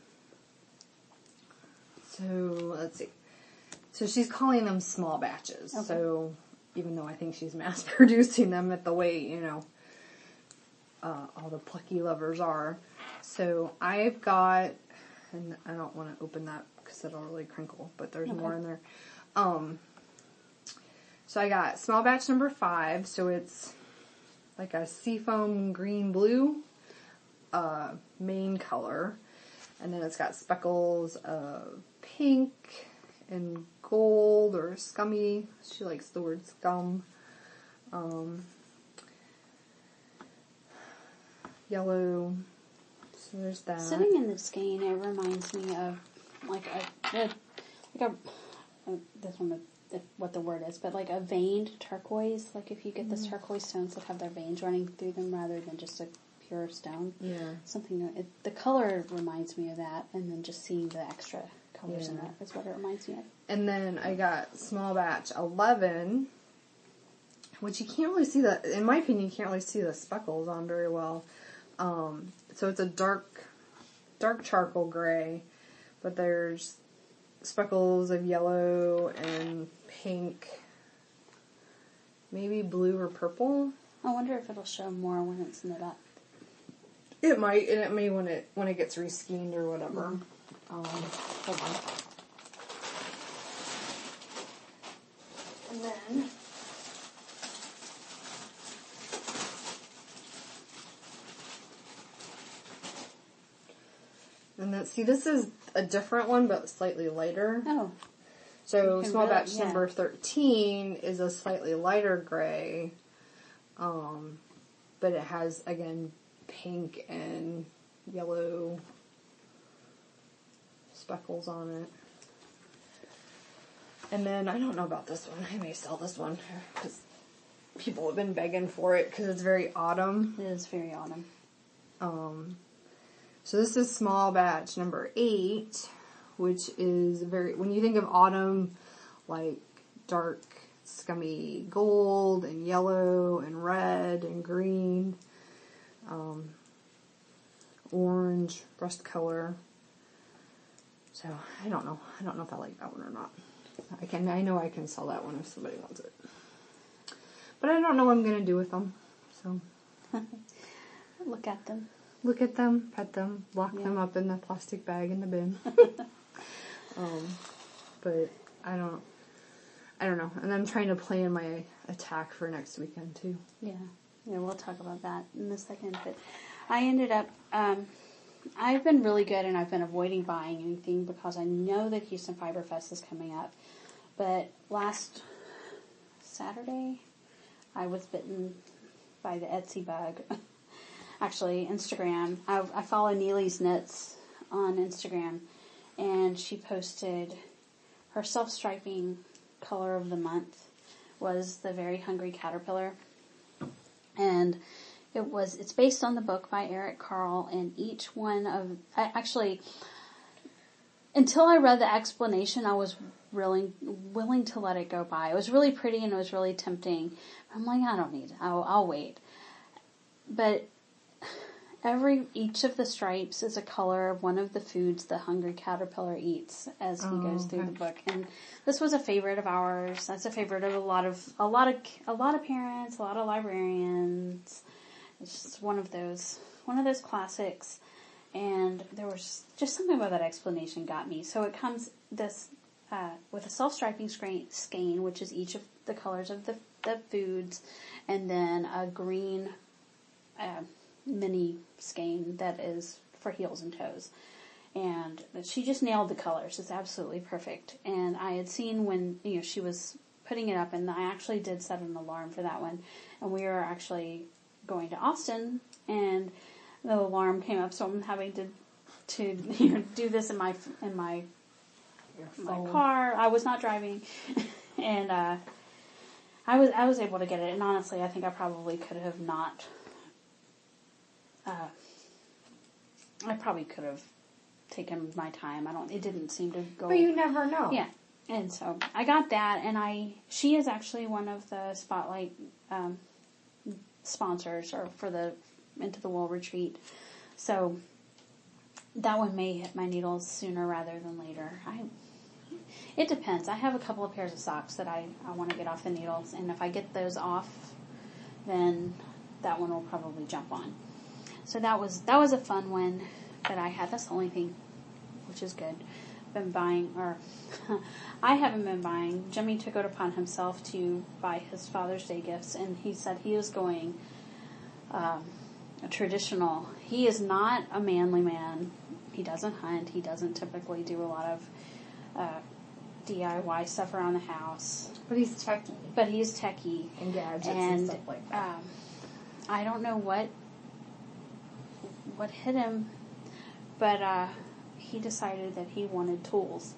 so let's see. So she's calling them small batches. Okay. So even though I think she's mass producing them at the way, you know, uh, all the Plucky lovers are. So I've got, and I don't want to open that because it'll really crinkle, but there's okay. more in there. Um, so I got small batch number five. So it's like a seafoam green blue, uh, main color. And then it's got speckles of pink and gold or scummy. She likes the word scum. Um, yellow. So there's that. Sitting in the skein, it reminds me of like a, a like a, a this one, the, what the word is, but like a veined turquoise. Like if you get mm. the turquoise stones that have their veins running through them rather than just a pure stone. Yeah. Something, it, the color reminds me of that, and then just seeing the extra colors yeah. in that is what it reminds me of. And then I got small batch eleven, which you can't really see the, in my opinion, you can't really see the speckles on very well. Um, so it's a dark, dark charcoal gray, but there's speckles of yellow and pink, maybe blue or purple. I wonder if it'll show more when it's knit up. It might, and it may when it when it gets reskinned or whatever. Mm-hmm. Um, hold on. And then and then see, this is a different one, but slightly lighter. Oh. So small really, batch yeah. number thirteen is a slightly lighter gray, um, but it has again pink and yellow speckles on it. And then I don't know about this one. I may sell this one because people have been begging for it because it's very autumn. It is very autumn. Um, so this is small batch number eight, which is very, when you think of autumn, like dark, scummy gold and yellow and red and green, um, orange, rust color. So I don't know. I don't know if I like that one or not. I can. I know I can sell that one if somebody wants it. But I don't know what I'm going to do with them. So Look at them. Look at them, pet them, lock Yeah. them up in the plastic bag in the bin. um, but I don't. I don't know. And I'm trying to plan my attack for next weekend too. Yeah. Yeah, we'll talk about that in a second. But I ended up, um, I've been really good and I've been avoiding buying anything because I know that Houston Fiber Fest is coming up. But last Saturday, I was bitten by the Etsy bug. Actually, Instagram. I, I follow Neely's Knits on Instagram, and she posted her self-striping color of the month was the Very Hungry Caterpillar. And it was, it's based on the book by Eric Carle, and each one of, I, actually, until I read the explanation, I was really willing to let it go by. It was really pretty and it was really tempting. I'm like, I don't need it. I'll, I'll wait. But every, each of the stripes is a color of one of the foods the hungry caterpillar eats as he Oh, goes through okay. the book. And this was a favorite of ours. That's a favorite of a lot of, a lot of, a lot of parents, a lot of librarians. It's just one of those, one of those classics. And there was just something about that explanation got me. So it comes this, uh, with a self-striping screen, skein, which is each of the colors of the, the foods, and then a green, uh, mini skein that is for heels and toes. And she just nailed the colors. It's absolutely perfect. And I had seen when, you know, she was putting it up, and I actually did set an alarm for that one. And we were actually going to Austin, and the alarm came up, so I'm having to, to, you know, do this in my, in my, my car. I was not driving. and, uh, I was, I was able to get it. And honestly, I think I probably could have not, Uh, I probably could have taken my time. I don't, it didn't seem to go. But you never know. Yeah. And so I got that, and I, she is actually one of the Spotlight, um, sponsors or for the Into the Wool retreat. So that one may hit my needles sooner rather than later. I, it depends. I have a couple of pairs of socks that I, I want to get off the needles, and if I get those off, then that one will probably jump on. So that was, that was a fun one that I had. That's the only thing, which is good. Been buying, or I haven't been buying. Jimmy took it upon himself to buy his Father's Day gifts, and he said he is going um, a traditional. He is not a manly man. He doesn't hunt. He doesn't typically do a lot of uh, D I Y stuff around the house. But he's techie. But he's techie. And gadgets and, and stuff like that. Um, I don't know what what hit him, but uh, he decided that he wanted tools.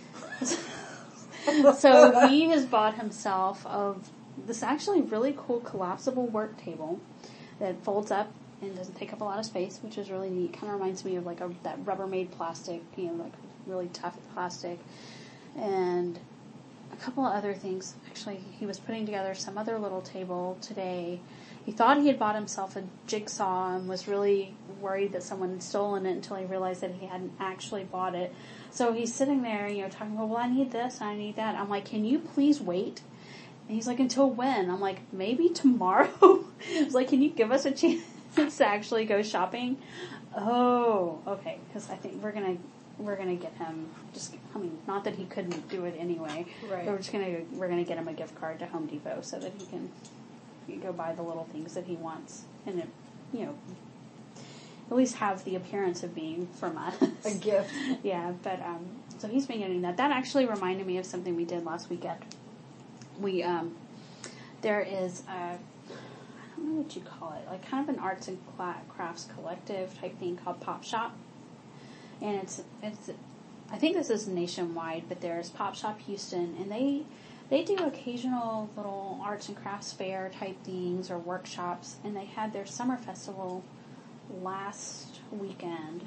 So he has bought himself of this actually really cool collapsible work table that folds up and doesn't take up a lot of space, which is really neat. Kind of reminds me of like a that Rubbermaid plastic, you know, like really tough plastic, and a couple of other things. Actually, he was putting together some other little table today. He thought he had bought himself a jigsaw and was really worried that someone had stolen it until he realized that he hadn't actually bought it. So he's sitting there, you know, talking about, well, I need this, I need that. I'm like, can you please wait? And he's like, until when? I'm like, maybe tomorrow? I was like, can you give us a chance? wants to actually go shopping. Oh, okay. Because I think we're gonna we're gonna get him. Just I mean, not that he couldn't do it anyway. Right. But we're just gonna we're gonna get him a gift card to Home Depot so that he can, he can go buy the little things that he wants, and it, you know, at least have the appearance of being from us. A gift. Yeah, but um, so he's been getting that. That actually reminded me of something we did last weekend. We um, there is a, I don't know what you call it, like kind of an arts and crafts collective type thing called Pop Shop, and it's it's I think this is nationwide, but there's Pop Shop Houston, and they they do occasional little arts and crafts fair type things or workshops, and they had their summer festival last weekend,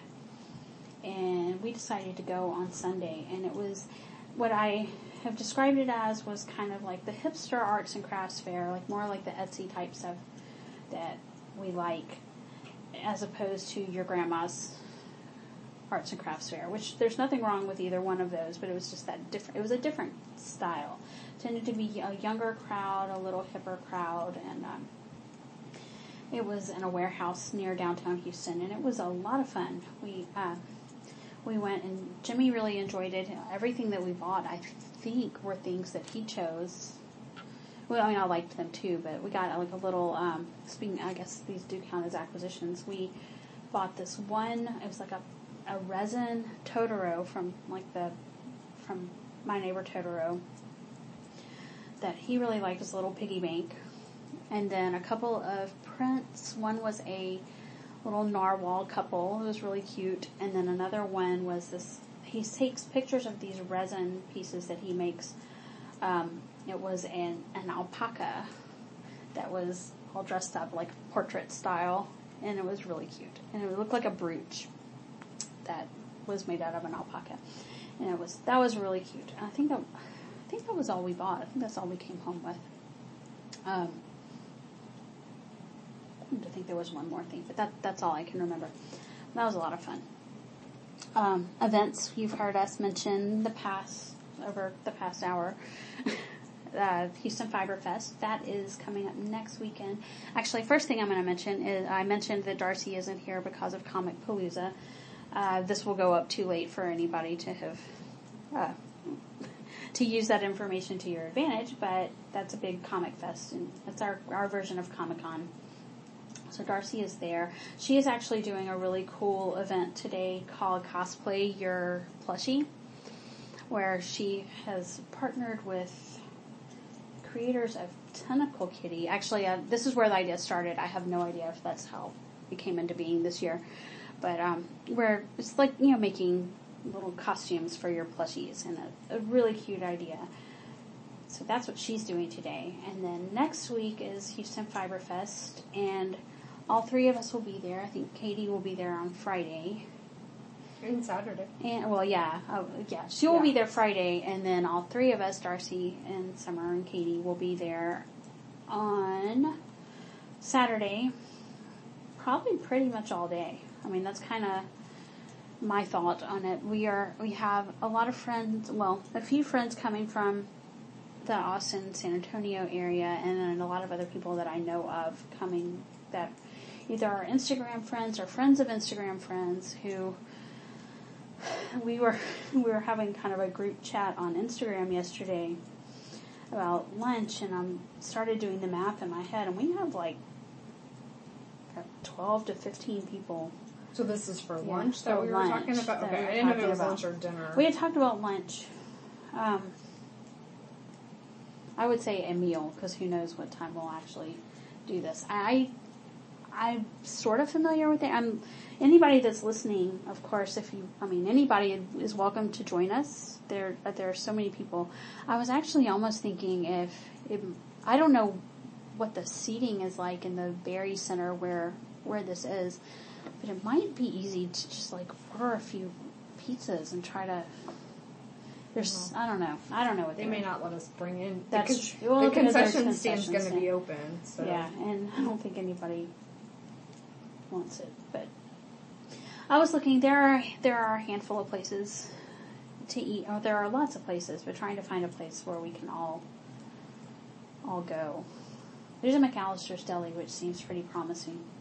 and we decided to go on Sunday, and it was what I have described it as was kind of like the hipster arts and crafts fair, like more like the Etsy type stuff that we like, as opposed to your grandma's arts and crafts fair, which there's nothing wrong with either one of those, but it was just that different, it was a different style. It tended to be a younger crowd, a little hipper crowd, and um, it was in a warehouse near downtown Houston, and it was a lot of fun. We uh, we went, and Jimmy really enjoyed it. Everything that we bought, I think, were things that he chose. Well, I mean, I liked them too, but we got like a little, um, speaking, I guess these do count as acquisitions. We bought this one, it was like a, a resin Totoro from like the, from My Neighbor Totoro that he really liked, this little piggy bank. And then a couple of prints. One was a little narwhal couple. It was really cute. And then another one was this, he takes pictures of these resin pieces that he makes. Um, it was an, an alpaca that was all dressed up like portrait style. And it was really cute. And it looked like a brooch that was made out of an alpaca. And it was, that was really cute. And I think that, I think that was all we bought. I think that's all we came home with. Um, I think there was one more thing, but that that's all I can remember. That was a lot of fun. Um, events, you've heard us mention the past, over the past hour. uh, Houston Fiber Fest, that is coming up next weekend. Actually, first thing I'm going to mention is, I mentioned that Darcy isn't here because of Comic Palooza. Uh, this will go up too late for anybody to have, uh, to use that information to your advantage, but that's a big comic fest, and that's our, our version of Comic-Con. So Darcy is there. She is actually doing a really cool event today called Cosplay Your Plushie, where she has partnered with creators of Tentacle Kitty. Actually, uh, this is where the idea started. I have no idea if that's how it came into being this year. But um, where it's like, you know, making little costumes for your plushies, and a, a really cute idea. So that's what she's doing today. And then next week is Houston Fiber Fest, and all three of us will be there. I think Katie will be there on Friday. And Saturday. And well, yeah, oh, yeah, she will yeah. be there Friday, and then all three of us, Darcy and Summer and Katie, will be there on Saturday. Probably pretty much all day. I mean, that's kind of my thought on it. We are we have a lot of friends. Well, a few friends coming from the Austin, San Antonio area, and then a lot of other people that I know of coming that either are Instagram friends or friends of Instagram friends who we were we were having kind of a group chat on Instagram yesterday about lunch, and I started doing the math in my head, and we have like twelve to fifteen people. So this is for Yeah, lunch that for we were lunch talking about? that Okay, we were I didn't know if it talking was about. lunch or dinner. We had talked about lunch. Um, I would say a meal, because who knows what time we'll actually do this. I, I'm sort of familiar with it. I'm anybody that's listening, of course. If you, I mean, anybody is welcome to join us. There, there are so many people. I was actually almost thinking if it, I don't know what the seating is like in the Berry Center where where this is, but it might be easy to just like order a few pizzas and try to. There's, I don't know. I don't know what they they may not let us bring in. That's the, well, the because there's concession stand's concession going to stand. be open. So. Yeah, and I don't think anybody wants it. But I was looking. There are there are a handful of places to eat. Oh, there are lots of places, but trying to find a place where we can all all go. There's a McAllister's Deli, which seems pretty promising.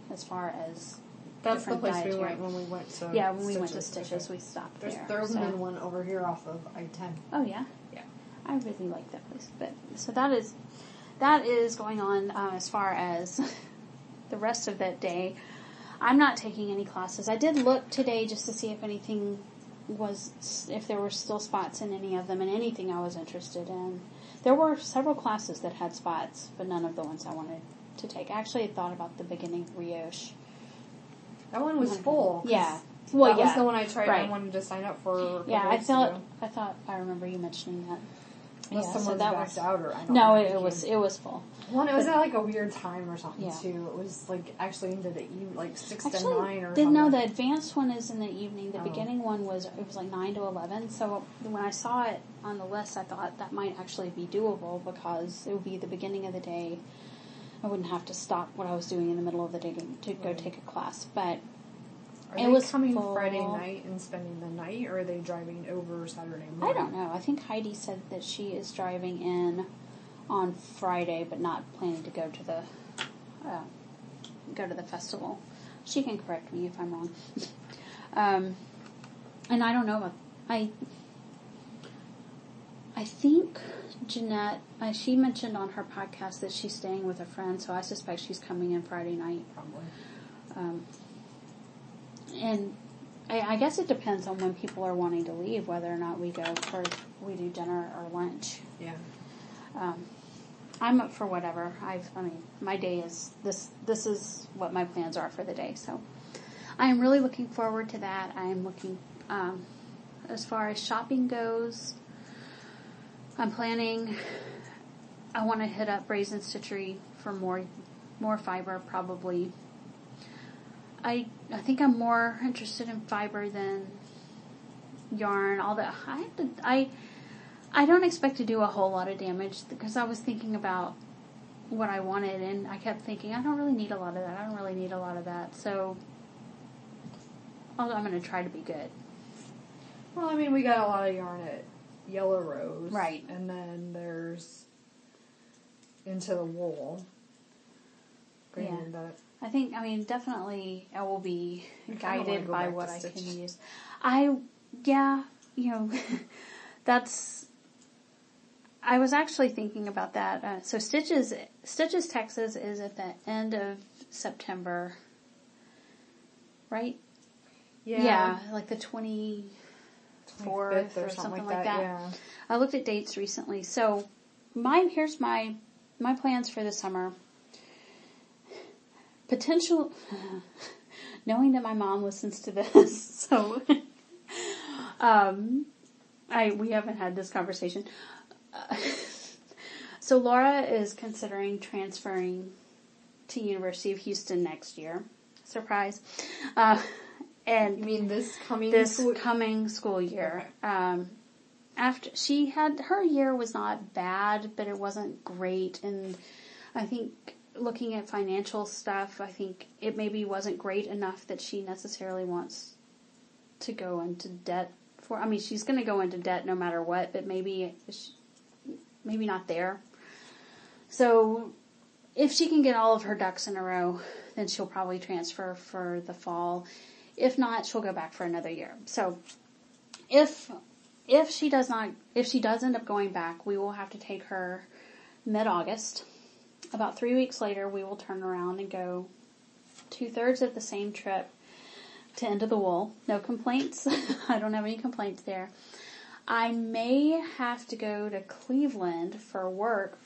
as far as That's the different place we dietary. went when we went to Yeah, when we Stitches. went to Stitches, we stopped There's there. there's so. been one over here off of I ten. Oh yeah, Yeah. I really like that place. But so that is that is going on uh, as far as the rest of that day. I'm not taking any classes. I did look today just to see if anything was, if there were still spots in any of them, and anything I was interested in. There were several classes that had spots, but none of the ones I wanted to take. I actually had thought about the beginning brioche. That one was full. Yeah. Well, that yeah. was the one I tried. Right. I wanted to sign up for. A couple Yeah, I weeks thought ago. I thought I remember you mentioning that. Unless yeah, someone's so that backed was, out or I don't no, know. it, it was it was full. One, it was at like a weird time or something Yeah. too. It was like actually into the eve, like six Actually, to nine or didn't something. know the advanced one is in the evening. The Oh. beginning one was it was like nine to eleven. So when I saw it on the list, I thought that might actually be doable because it would be the beginning of the day. I wouldn't have to stop what I was doing in the middle of the day to, to go Right. take a class. But Are it they was coming full. Friday night and spending the night, or are they driving over Saturday morning? I don't know. I think Heidi said that she is driving in on Friday, but not planning to go to the uh, go to the festival. She can correct me if I'm wrong. um, and I don't know. About, I I think Jeanette. Uh, she mentioned on her podcast that she's staying with a friend, so I suspect she's coming in Friday night. Probably. Um, and I, I guess it depends on when people are wanting to leave, whether or not we go for we do dinner or lunch. Yeah. Um, I'm up for whatever. I've, I mean, my day is this. This is what my plans are for the day. So, I am really looking forward to that. I am looking, um, as far as shopping goes. I'm planning. I want to hit up Brazen Stitchery for more, more fiber probably. I I think I'm more interested in fiber than yarn. All that I have to, I I don't expect to do a whole lot of damage because I was thinking about what I wanted and I kept thinking I don't really need a lot of that. I don't really need a lot of that. So I'll, I'm going to try to be good. Well, I mean, we got a lot of yarn at Yellow Rose, Right. And then there's Into the Wool. Granted, Yeah. that I think, I mean, definitely I will be I kinda wanna guided go by back to what I can Stitch. use. I, yeah, you know, that's, I was actually thinking about that. Uh, so Stitches, Stitches, Texas is at the end of September, right? yeah, Yeah, like the twenty-fourth twenty-fifth or something like that. Yeah. I looked at dates recently. So my, here's my, my plans for the summer. Potential, knowing that my mom listens to this, so, um, I, we haven't had this conversation. Uh, so Laura is considering transferring to University of Houston next year. Surprise. Uh, and You mean this coming this school- coming school year. Um, after she had, her year was not bad, but it wasn't great. And I think looking at financial stuff, I think it maybe wasn't great enough that she necessarily wants to go into debt for, I mean, she's going to go into debt no matter what, but maybe, maybe not there. So if she can get all of her ducks in a row, then she'll probably transfer for the fall. If not, she'll go back for another year. So if, if she does not, if she does end up going back, we will have to take her mid-August. About three weeks later, we will turn around and go two-thirds of the same trip to Into the Wool. No complaints. I don't have any complaints there. I may have to go to Cleveland for work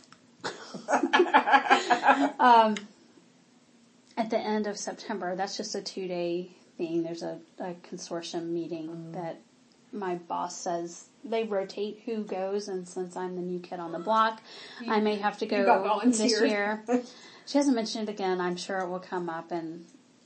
um, at the end of September. That's just a two-day thing. There's a, a consortium meeting mm. that my boss says they rotate who goes, and since I'm the new kid on the block, you, I may have to go this year. She hasn't mentioned it again. I'm sure it will come up, and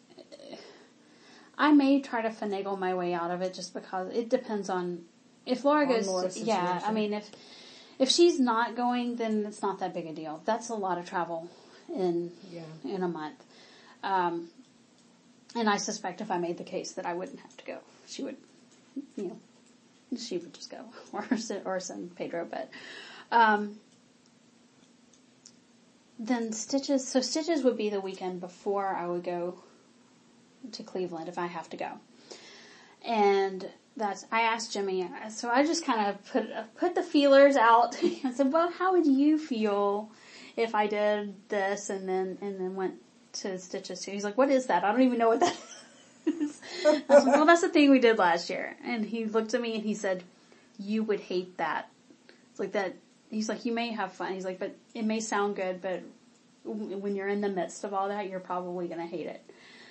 I may try to finagle my way out of it just because it depends on if Laura on goes. Laura's yeah, I mean, if if she's not going, then it's not that big a deal. That's a lot of travel in yeah. in a month. Um, and I suspect if I made the case that I wouldn't have to go, she would, you know. She would just go, or or send Pedro. But um, then Stitches, so Stitches would be the weekend before I would go to Cleveland if I have to go. And that's, I asked Jimmy, so I just kind of put, put the feelers out. I said, well, how would you feel if I did this and then, and then went to Stitches too? He's like, what is that? I don't even know what that is. I was like, well, that's the thing we did last year. And he looked at me and he said, you would hate that. It's like that. He's like, you may have fun. He's like, but it may sound good, but when you're in the midst of all that, you're probably going to hate it.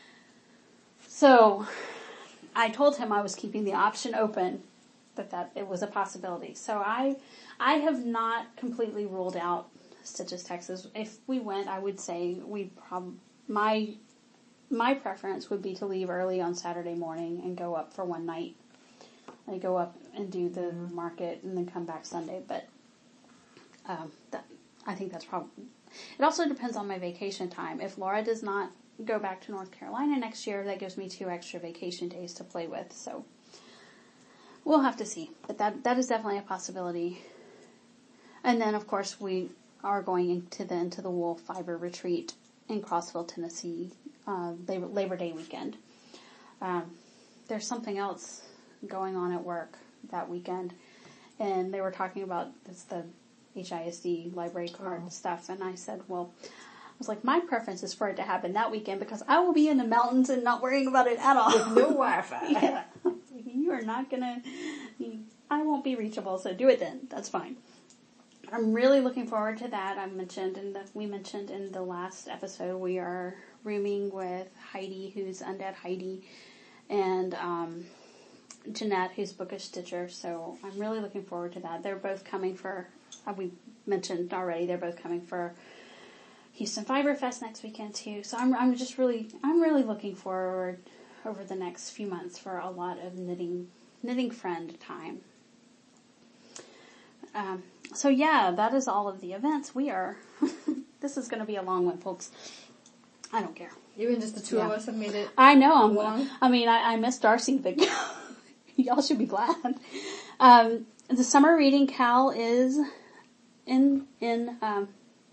So I told him I was keeping the option open, that that it was a possibility. So I, I have not completely ruled out Stitches, Texas. If we went, I would say we prob my my preference would be to leave early on Saturday morning and go up for one night. I go up and do the market and then come back Sunday, but. Um, that, I think that's probably, it also depends on my vacation time. If Laura does not go back to North Carolina next year, that gives me two extra vacation days to play with, so we'll have to see. But that, that is definitely a possibility. And then, of course, we are going into the Into the Wool Fiber Retreat in Crossville, Tennessee, uh, Labor, Labor Day weekend. Um, there's something else going on at work that weekend, and they were talking about this, the H I S D library card oh. stuff, and I said, well, I was like, my preference is for it to happen that weekend because I will be in the mountains and not worrying about it at all. With no Wi-Fi. Yeah. You are not gonna, I won't be reachable, so do it then. That's fine. I'm really looking forward to that. I mentioned in the, we mentioned in the last episode, we are rooming with Heidi, who's Undead Heidi, and, um, Jeanette, who's Bookish Stitcher, so I'm really looking forward to that. They're both coming for, uh, we mentioned already, they're both coming for Houston Fiber Fest next weekend too. So I'm, I'm just really, I'm really looking forward over the next few months for a lot of knitting, knitting friend time. Um, so yeah, that is all of the events. We are, this is going to be a long one, folks. I don't care. Even just the two yeah. of us have made it. I know. I'm long. I mean, I, I miss Darcy, but y'all should be glad. Um, the summer reading cal is in, in, um,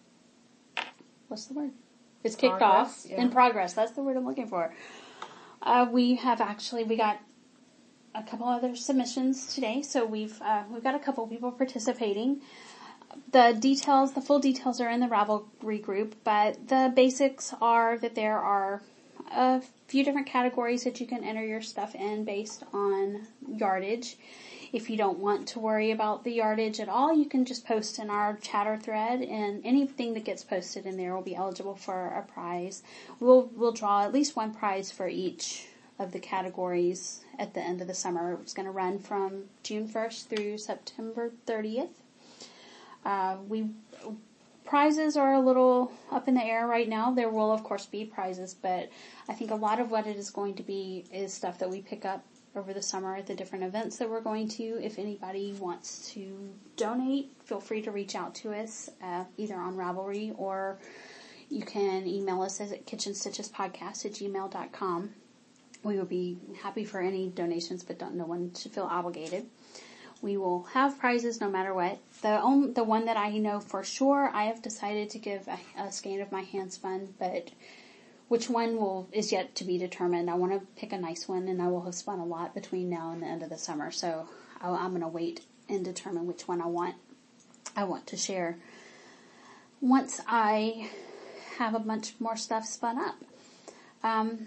what's the word? It's kicked progress, off. Yeah. In progress. That's the word I'm looking for. Uh, we have actually, we got a couple other submissions today, so we've, uh, we've got a couple people participating. The details, the full details are in the Ravelry group, but the basics are that there are a few different categories that you can enter your stuff in based on yardage. If you don't want to worry about the yardage at all, you can just post in our chatter thread, and anything that gets posted in there will be eligible for a prize. We'll, we'll draw at least one prize for each of the categories at the end of the summer. It's going to run from June first through September thirtieth. Uh, we, prizes are a little up in the air right now. There will, of course, be prizes, but I think a lot of what it is going to be is stuff that we pick up over the summer at the different events that we're going to. If anybody wants to donate, feel free to reach out to us, uh, either on Ravelry, or you can email us at kitchen stitches podcast at gmail dot com. We will be happy for any donations, but don't, no one should feel obligated. We will have prizes no matter what. The only, the one that I know for sure, I have decided to give a, a skein of my hand spun, but which one will is yet to be determined. I want to pick a nice one, and I will have spun a lot between now and the end of the summer. So I'll, I'm going to wait and determine which one I want. I want to share once I have a bunch more stuff spun up. Um,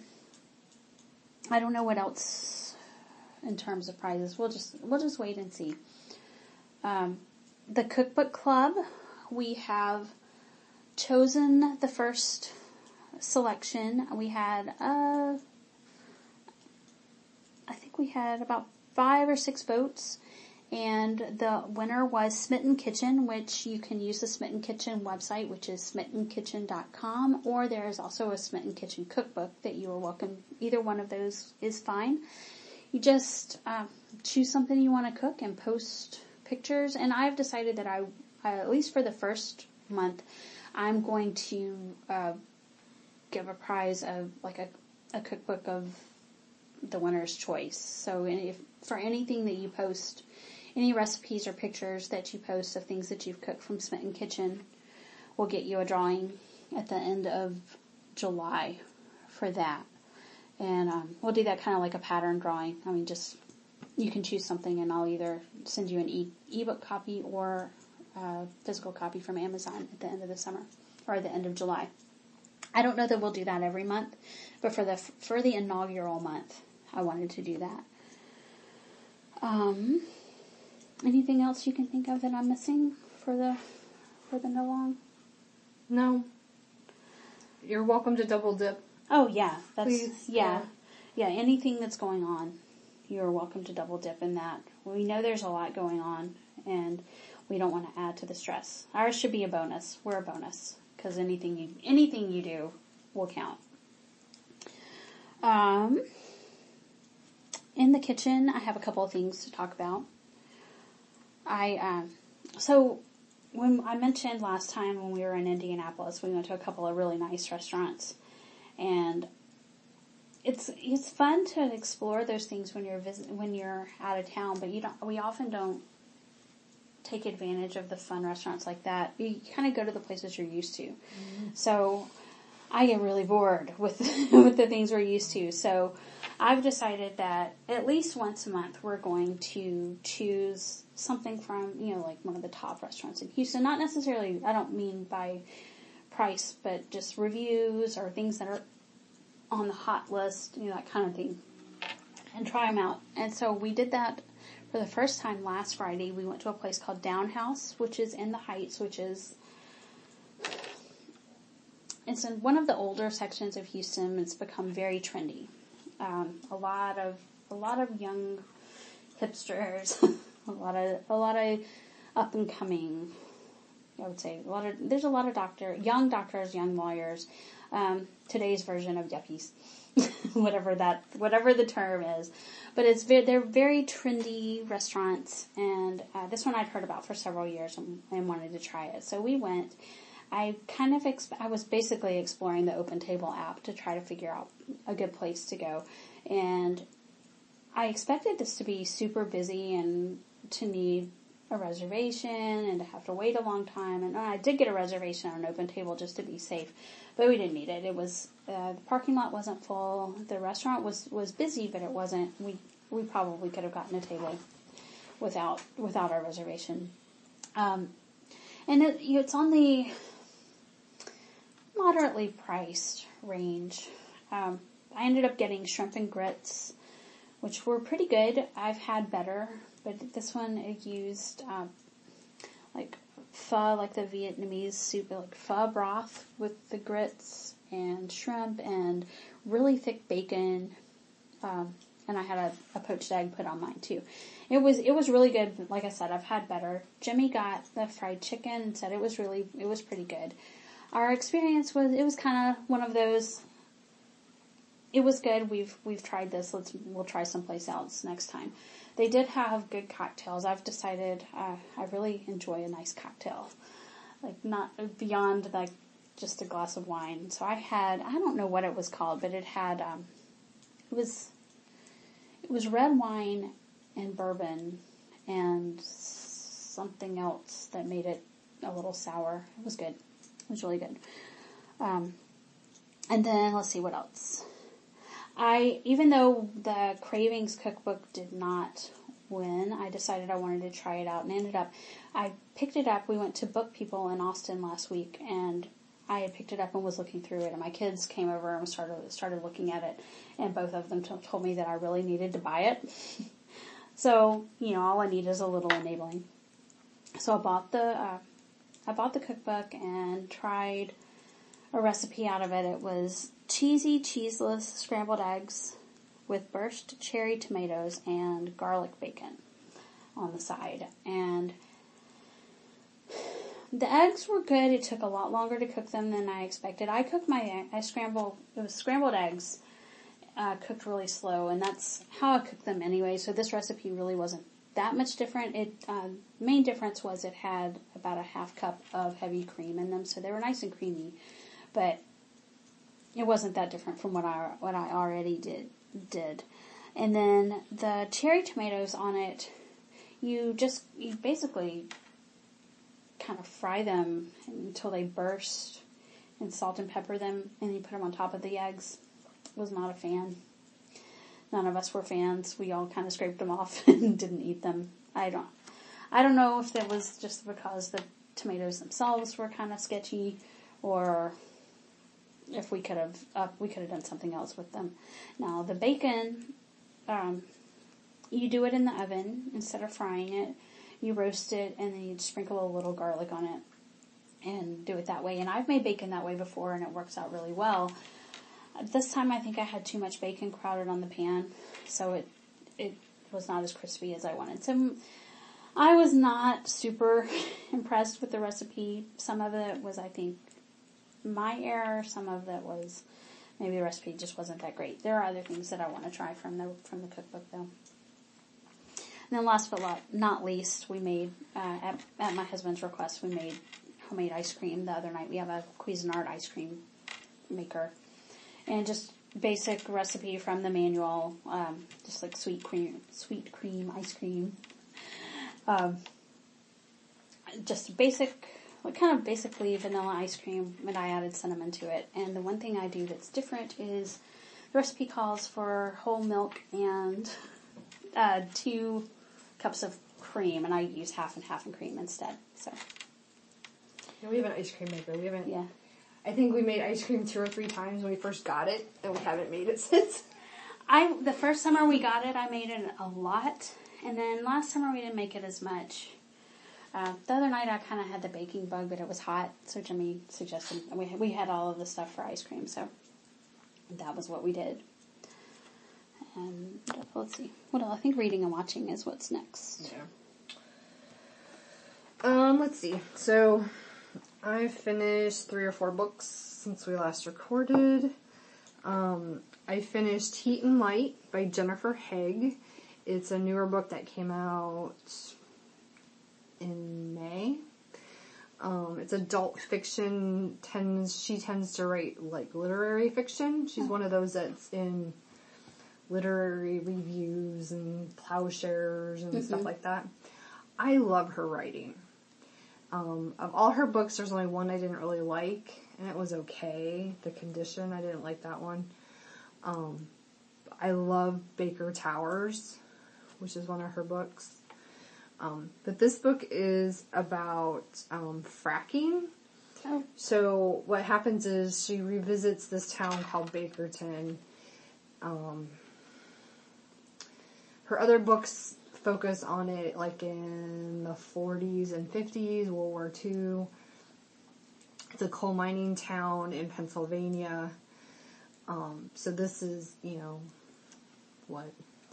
I don't know what else in terms of prizes. We'll just we'll just wait and see. Um, the cookbook club, we have chosen the first selection. We had uh, I think we had about five or six votes, and the winner was Smitten Kitchen, which you can use the Smitten Kitchen website, which is smitten kitchen dot com, or there is also a Smitten Kitchen cookbook that you are welcome. Either one of those is fine. You just uh, choose something you want to cook and post pictures. And I've decided that I, uh, at least for the first month, I'm going to uh, give a prize of like a, a cookbook of the winner's choice. So if for anything that you post, any recipes or pictures that you post of things that you've cooked from Smitten Kitchen, we'll get you a drawing at the end of July for that. And um, we'll do that kind of like a pattern drawing. I mean, just, you can choose something and I'll either send you an e- ebook copy or a physical copy from Amazon at the end of the summer, or at the end of July. I don't know that we'll do that every month, but for the, for the inaugural month, I wanted to do that. Um, anything else you can think of that I'm missing for the, for the no long? No. You're welcome to double dip. Oh yeah, that's, Please, yeah. yeah, yeah, anything that's going on, you're welcome to double dip in that. We know there's a lot going on, and we don't want to add to the stress. Ours should be a bonus. We're a bonus, because anything you, anything you do will count. Um, in the kitchen, I have a couple of things to talk about. I, um, so, when I mentioned last time when we were in Indianapolis, we went to a couple of really nice restaurants. And it's it's fun to explore those things when you're visit, when you're out of town, but you don't. We often don't take advantage of the fun restaurants like that. You kind of go to the places you're used to. Mm-hmm. So I get really bored with with the things we're used to. So I've decided that at least once a month we're going to choose something from, you know, like one of the top restaurants in Houston. Not necessarily, I don't mean by price, but just reviews or things that are on the hot list, you know, that kind of thing, and try them out. And so we did that for the first time last Friday. We went to a place called Down House, which is in the Heights, which is, it's in one of the older sections of Houston. It's become very trendy. Um, a lot of, a lot of young hipsters, a lot of, a lot of up and coming, I would say a lot of, there's a lot of doctor, young doctors, young lawyers, um, today's version of yuppies, whatever that, whatever the term is, but it's very, they're very trendy restaurants, and, uh, this one I'd heard about for several years and, and wanted to try it. So we went. I kind of, exp- I was basically exploring the Open Table app to try to figure out a good place to go, and I expected this to be super busy and to need a reservation and to have to wait a long time. And I did get a reservation on an Open Table just to be safe, but we didn't need it. It was, uh, the parking lot wasn't full. The restaurant was, was busy, but it wasn't, we, we probably could have gotten a table without, without our reservation. Um, and it, you know, it's on the moderately priced range. Um, I ended up getting shrimp and grits, which were pretty good. I've had better, but this one it used um, like pho, like the Vietnamese soup, like pho broth with the grits and shrimp and really thick bacon. Um, and I had a, a poached egg put on mine too. It was it was really good. Like I said, I've had better. Jimmy got the fried chicken and said it was really it was pretty good. Our experience was it was kind of one of those. It was good. We've we've tried this. Let's we'll try someplace else next time. They did have good cocktails. I've decided uh, I really enjoy a nice cocktail, like not beyond like just a glass of wine. So I had I don't know what it was called, but it had um, it was it was red wine and bourbon and something else that made it a little sour. It was good. It was really good. Um, and then let's see what else. I, even though the Cravings cookbook did not win, I decided I wanted to try it out and ended up, I picked it up. We went to Book People in Austin last week and I had picked it up and was looking through it and my kids came over and started, started looking at it and both of them t- told me that I really needed to buy it. So, you know, all I need is a little enabling. So I bought the, uh, I bought the cookbook and tried a recipe out of it. It was cheesy, cheeseless scrambled eggs with burst cherry tomatoes and garlic bacon on the side. And the eggs were good. It took a lot longer to cook them than I expected. I cooked my, I scrambled, it was scrambled eggs, uh, cooked really slow, and that's how I cooked them anyway. So this recipe really wasn't that much different. It, uh, main difference was it had about a half cup of heavy cream in them, so they were nice and creamy. But it wasn't that different from what I what I already did did. And then the cherry tomatoes on it, you just you basically kind of fry them until they burst and salt and pepper them, and you put them on top of the eggs. Was not a fan. None of us were fans. We all kind of scraped them off and didn't eat them. I don't, I don't know if that was just because the tomatoes themselves were kind of sketchy, or if we could have, uh, we could have done something else with them. Now the bacon, um, you do it in the oven instead of frying it. You roast it and then you sprinkle a little garlic on it and do it that way. And I've made bacon that way before and it works out really well. This time I think I had too much bacon crowded on the pan, so it it was not as crispy as I wanted. So I was not super impressed with the recipe. Some of it was, I think, my error. Some of it was maybe the recipe just wasn't that great. There are other things that I want to try from the from the cookbook though. And then last but not least, we made, uh, at, at my husband's request, we made homemade ice cream the other night. We have a Cuisinart ice cream maker. And just basic recipe from the manual, um, just like sweet cream, sweet cream ice cream. Um, just basic, like kind of basically vanilla ice cream, and I added cinnamon to it. And the one thing I do that's different is the recipe calls for whole milk and uh, two cups of cream, and I use half and half and cream instead. So yeah, we have an ice cream maker. We haven't. Yeah. I think we made ice cream two or three times when we first got it, and we haven't made it since. I the first summer we got it, I made it a lot, and then last summer we didn't make it as much. Uh, the other night I kind of had the baking bug, but it was hot, so Jimmy suggested we we had all of the stuff for ice cream, so that was what we did. And let's see, what else? I think reading and watching is what's next. Yeah. Um, let's see. So I finished three or four books since we last recorded. Um, I finished Heat and Light by Jennifer Haig. It's a newer book that came out in May. Um, it's adult fiction. Tends she tends to write like literary fiction. She's one of those that's in literary reviews and Plowshares and mm-hmm. stuff like that. I love her writing. Um, of all her books, there's only one I didn't really like, and it was okay. The Condition, I didn't like that one. Um, I love Baker Towers, which is one of her books. Um, but this book is about um, fracking. Oh. So what happens is she revisits this town called Bakerton. Um, her other books focus on it like in the forties and fifties, World War Two. It's a coal mining town in Pennsylvania. Um, so this is, you know, what?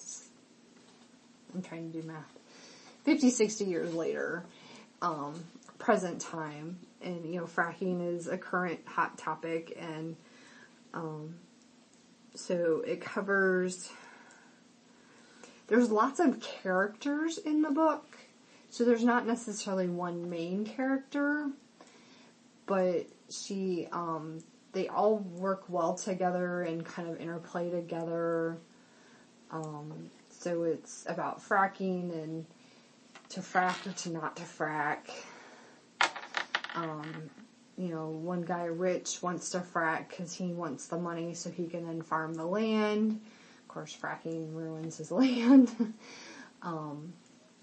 I'm trying to do math. fifty, sixty years later, um, present time. And, you know, fracking is a current hot topic. And um, so it covers... There's lots of characters in the book, so there's not necessarily one main character, but she, um, they all work well together and kind of interplay together. Um, so it's about fracking and to frack or to not to frack. Um, you know, one guy rich wants to frack because he wants the money so he can then farm the land. Of course, fracking ruins his land. um,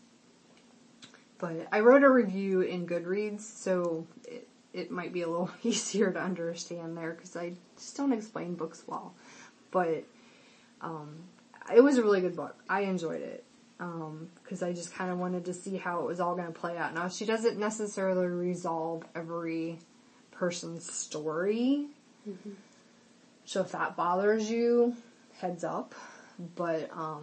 but I wrote a review in Goodreads, so it, it might be a little easier to understand there because I just don't explain books well. But um, it was a really good book. I enjoyed it because um, I just kind of wanted to see how it was all going to play out. Now, she doesn't necessarily resolve every person's story. Mm-hmm. So if that bothers you, heads up, but, um,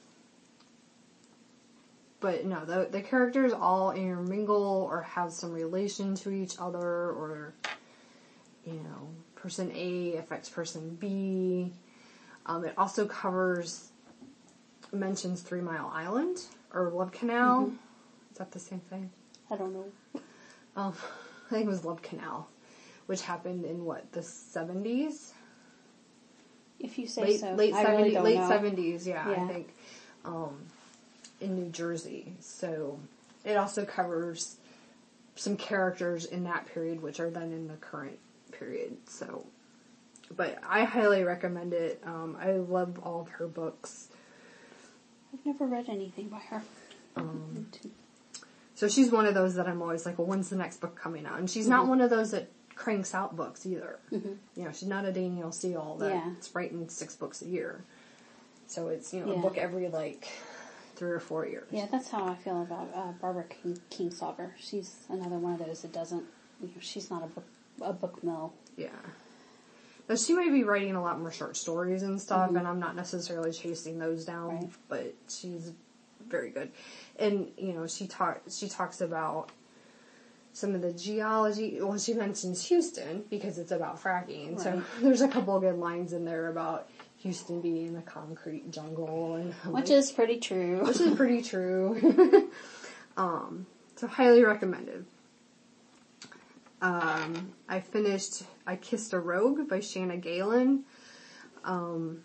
but no, the, the characters all intermingle or have some relation to each other, or, you know, person A affects person B. Um, it also covers, mentions Three Mile Island, or Love Canal. Mm-hmm. Is that the same thing? I don't know. Um, I think it was Love Canal, which happened in, what, the seventies? If you say late, so. Late, I seventies, really don't late know. seventies, yeah, yeah, I think, um, in New Jersey. So, it also covers some characters in that period, which are then in the current period. So, but I highly recommend it. Um, I love all of her books. I've never read anything by her. Um, so she's one of those that I'm always like, well, when's the next book coming out? And she's mm-hmm. not one of those that cranks out books either. Mm-hmm. You know, she's not a Danielle Steele that's yeah. writing six books a year. So it's, you know, yeah. a book every, like, three or four years. Yeah, that's how I feel about uh, Barbara King- Kingsolver. She's another one of those that doesn't, you know, she's not a book, a book mill. Yeah. Now, she might be writing a lot more short stories and stuff, mm-hmm. and I'm not necessarily chasing those down, right. but she's very good. And, you know, she, talk, she talks about some of the geology. Well, she mentions Houston because it's about fracking. Right. So there's a couple of good lines in there about Houston being a concrete jungle, and which like, is pretty true. Which is pretty true. um, so highly recommended. Um, I finished I Kissed a Rogue by Shanna Galen. Um,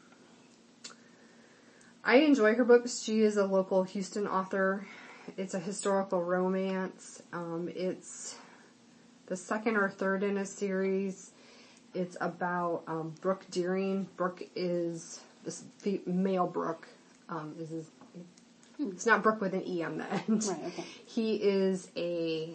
I enjoy her books. She is a local Houston author. It's a historical romance. Um, it's the second or third in a series. It's about um, Brooke Deering. Brooke is this the male Brooke. Um, is his, hmm. It's not Brooke with an E on the end. Right, okay. He is a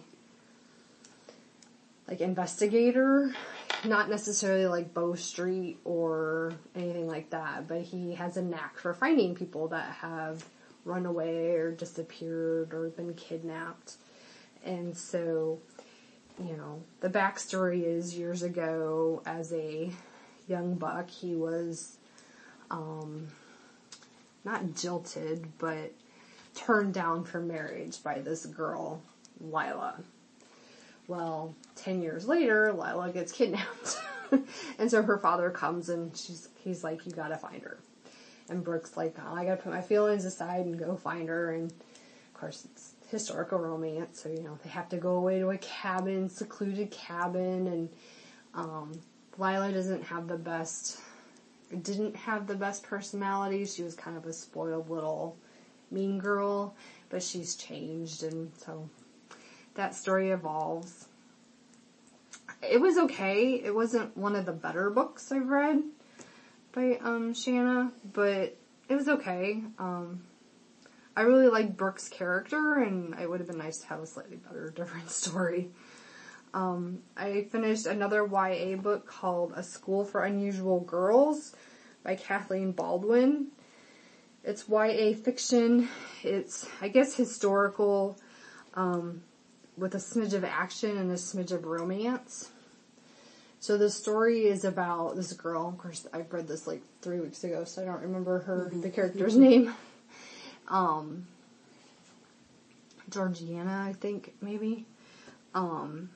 like investigator, not necessarily like Bow Street or anything like that, but he has a knack for finding people that have run away or disappeared or been kidnapped. And so, you know, the backstory is years ago as a young buck, he was, um, not jilted, but turned down for marriage by this girl, Lila. Well, ten years later, Lila gets kidnapped. And so her father comes and she's, he's like, you gotta find her. And Brooke's like, oh, I gotta put my feelings aside and go find her. And of course, it's historical romance, so, you know, they have to go away to a cabin, secluded cabin. And um, Lila doesn't have the best, didn't have the best personality. She was kind of a spoiled little mean girl, but she's changed, and so that story evolves. It was okay. It wasn't one of the better books I've read by um, Shanna, but it was okay. Um, I really liked Brooke's character, and it would have been nice to have a slightly better, different story. Um, I finished another Y A book called A School for Unusual Girls by Kathleen Baldwin. It's Y A fiction. It's, I guess, historical, um, with a smidge of action and a smidge of romance. So the story is about this girl. Of course, I read this like three weeks ago, so I don't remember her, mm-hmm. the character's name. Um, Georgiana, I think, maybe. Um,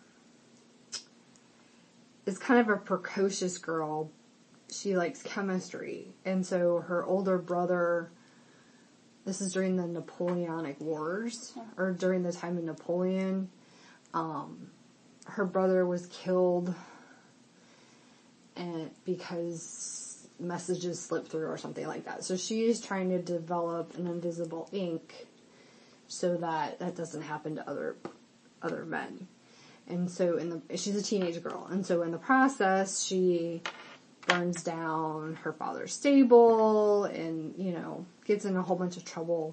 is kind of a precocious girl. She likes chemistry. And so her older brother, this is during the Napoleonic Wars, or during the time of Napoleon. Um, her brother was killed and because messages slipped through or something like that. So she is trying to develop an invisible ink so that that doesn't happen to other other men. And so in the she's a teenage girl, and so in the process she burns down her father's stable and, you know, gets in a whole bunch of trouble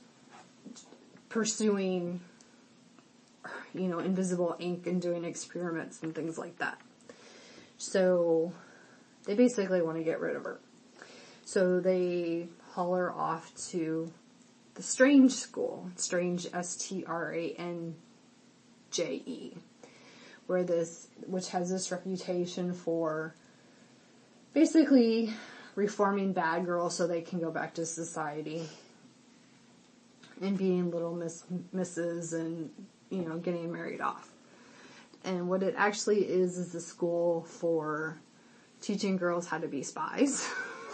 pursuing, you know, invisible ink and doing experiments and things like that. So they basically want to get rid of her. So they haul her off to the Strange School, Strange, S T R A N J E, where this, which has this reputation for basically reforming bad girls so they can go back to society and being little miss, misses and, you know, getting married off. And what it actually is is a school for teaching girls how to be spies.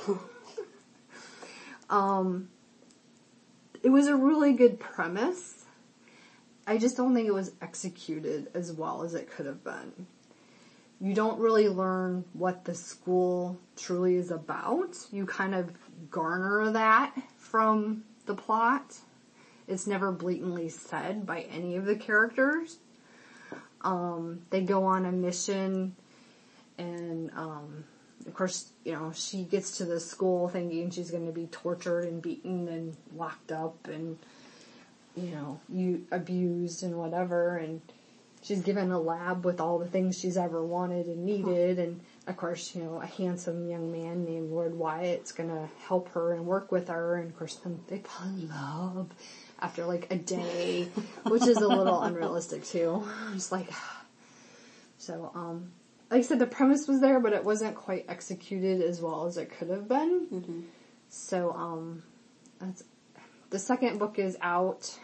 um, it was a really good premise. I just don't think it was executed as well as it could have been. You don't really learn what the school truly is about. You kind of garner that from the plot. It's never blatantly said by any of the characters. Um, they go on a mission, and um, of course, you know, she gets to the school thinking she's going to be tortured and beaten and locked up and, you know, you abused and whatever, and she's given a lab with all the things she's ever wanted and needed, and of course, you know, a handsome young man named Lord Wyatt's gonna help her and work with her, and of course then they fall in love after like a day, which is a little unrealistic too. Just like, so, um, like I said, the premise was there, but it wasn't quite executed as well as it could have been. Mm-hmm. So, um, that's, the second book is out.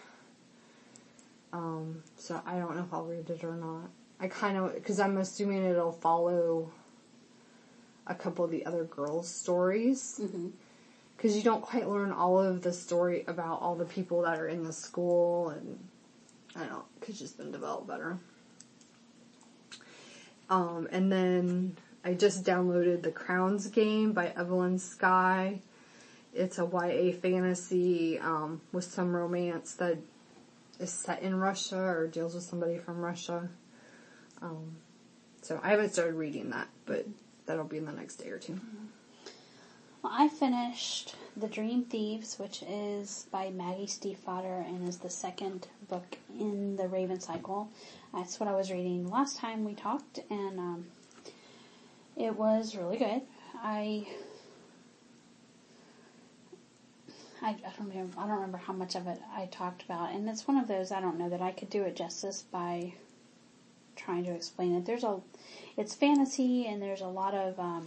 Um, so I don't know if I'll read it or not. I kind of, because I'm assuming it'll follow a couple of the other girls' stories. Because mm-hmm. you don't quite learn all of the story about all the people that are in the school, and I don't know, it could just been developed better. Um, and then I just downloaded The Crowns Game by Evelyn Skye. It's a Y A fantasy, um, with some romance that is set in Russia or deals with somebody from Russia. Um, so I haven't started reading that, but that'll be in the next day or two. Well, I finished The Dream Thieves, which is by Maggie Stiefvater and is the second book in the Raven cycle. That's what I was reading last time we talked, and um, it was really good. I I, I don't remember. I don't remember how much of it I talked about, and it's one of those I don't know that I could do it justice by trying to explain it. There's a, it's fantasy, and there's a lot of, um,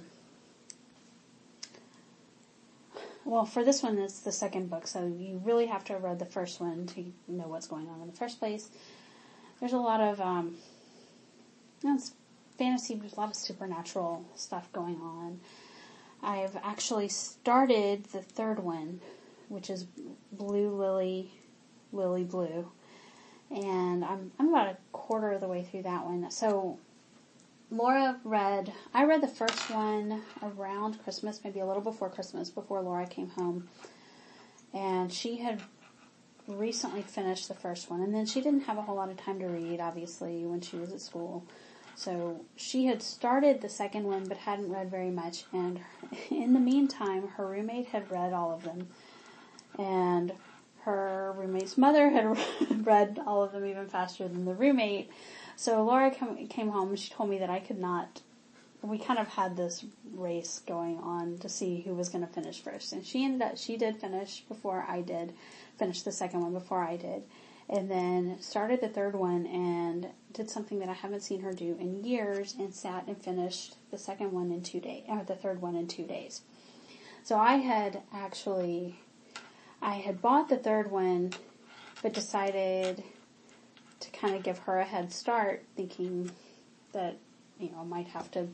well, for this one, it's the second book, so you really have to have read the first one to know what's going on in the first place. There's a lot of, um, you know, it's fantasy. There's a lot of supernatural stuff going on. I've actually started the third one, which is Blue Lily, Lily Blue. And I'm I'm about a quarter of the way through that one. So Laura read, I read the first one around Christmas, maybe a little before Christmas, before Laura came home. And she had recently finished the first one. And then she didn't have a whole lot of time to read, obviously, when she was at school. So she had started the second one, but hadn't read very much. And in the meantime, her roommate had read all of them. And her roommate's mother had read all of them even faster than the roommate. So Laura come, came home and she told me that I could not, we kind of had this race going on to see who was going to finish first. And she ended up, she did finish before I did, finish the second one before I did. And then started the third one and did something that I haven't seen her do in years, and sat and finished the second one in two days, or the third one in two days. So I had actually, I had bought the third one, but decided to kind of give her a head start, thinking that, you know, I might have to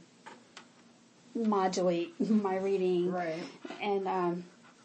modulate my reading. Right. And, um,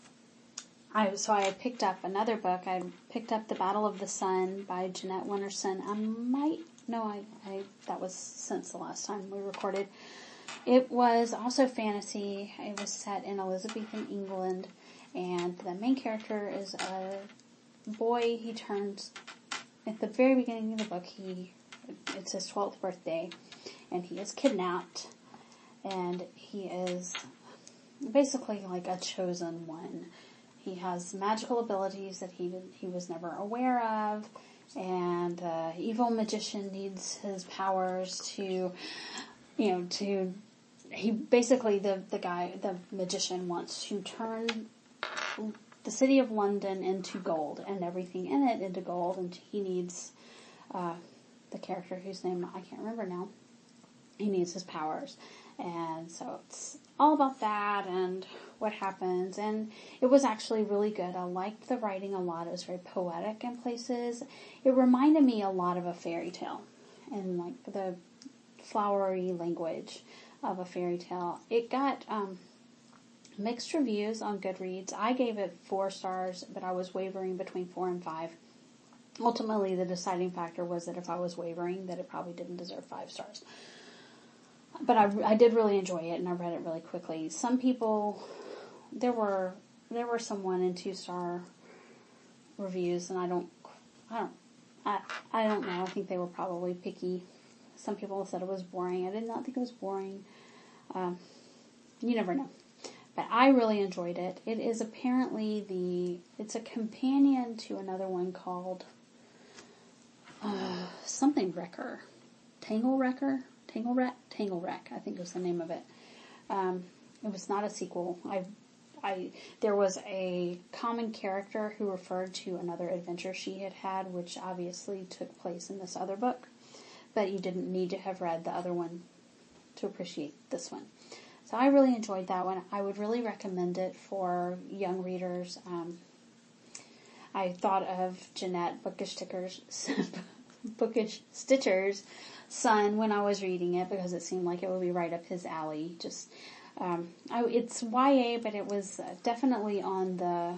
I, so I had picked up another book. I picked up The Battle of the Sun by Jeanette Winterson. I might, no, I, I, that was since the last time we recorded. It was also fantasy. It was set in Elizabethan England, and the main character is a boy. He turns, at the very beginning of the book, he, it's his twelfth birthday, and he is kidnapped, and he is basically like a chosen one. He has magical abilities that he did, he was never aware of, and the evil magician needs his powers to, you know, to, he basically, the, the guy, the magician wants to turn the city of London into gold, and everything in it into gold, and he needs, uh, the character whose name I can't remember now, he needs his powers. And so it's all about that and what happens. And it was actually really good. I liked the writing a lot. It was very poetic in places. It reminded me a lot of a fairy tale, and like the flowery language of a fairy tale. It got um, mixed reviews on Goodreads. I gave it four stars, but I was wavering between four and five. Ultimately, the deciding factor was that if I was wavering, that it probably didn't deserve five stars. But I, I did really enjoy it, and I read it really quickly. Some people, there were there were some one and two star reviews, and I don't, I don't, I, I don't know. I think they were probably picky some people said it was boring. I did not think it was boring. Um, you never know. But I really enjoyed it. It is apparently the, it's a companion to another one called uh, something Wrecker. Tangle Wrecker? Tangle Wreck? Tangle Wreck, I think was the name of it. Um, it was not a sequel. I, I, there was a common character who referred to another adventure she had had, which obviously took place in this other book. But you didn't need to have read the other one to appreciate this one. So I really enjoyed that one. I would really recommend it for young readers. Um, I thought of Jeanette Bookish Sticker's, Bookish Stitcher's son when I was reading it because it seemed like it would be right up his alley. Just, um, I, it's Y A, but it was definitely on the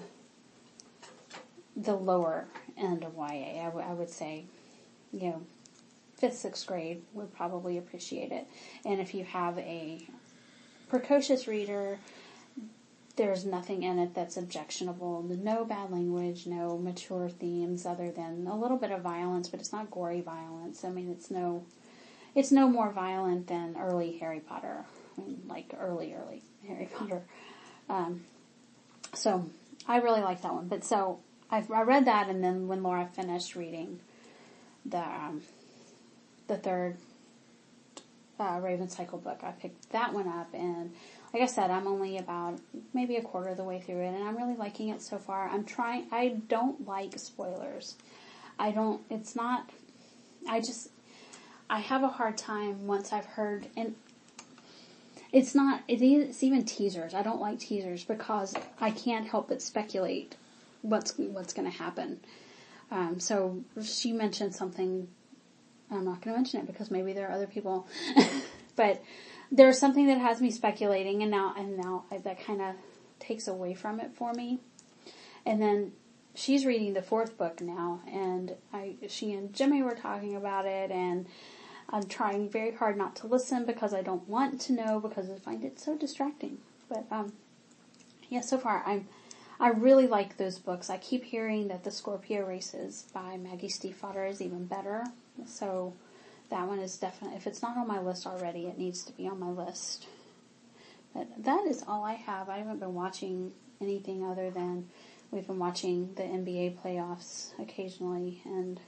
the lower end of Y A. I, w- I would say, you know, fifth, sixth grade would probably appreciate it. And if you have a precocious reader, there's nothing in it that's objectionable. No bad language, no mature themes other than a little bit of violence, but it's not gory violence. I mean, it's no, it's no more violent than early Harry Potter. I mean, like early, early Harry Potter. Um, so I really like that one. But so I, I read that, and then when Laura finished reading the um, the third Uh, Raven Cycle book, I picked that one up, and like I said, I'm only about maybe a quarter of the way through it, and I'm really liking it so far. I'm trying, I don't like spoilers. I don't, it's not, I just, I have a hard time once I've heard, and it's not, it's even teasers. I don't like teasers because I can't help but speculate what's, what's going to happen. Um, so she mentioned something, I'm not going to mention it because maybe there are other people, but there's something that has me speculating, and now and now I, that kind of takes away from it for me. And then she's reading the fourth book now, and I, she and Jimmy were talking about it, and I'm trying very hard not to listen because I don't want to know because I find it so distracting. But um, yeah, so far I'm. I really like those books. I keep hearing that the Scorpio Races by Maggie Stiefvater is even better. So that one is definitely, if it's not on my list already, it needs to be on my list. But that is all I have. I haven't been watching anything other than we've been watching the N B A playoffs occasionally, and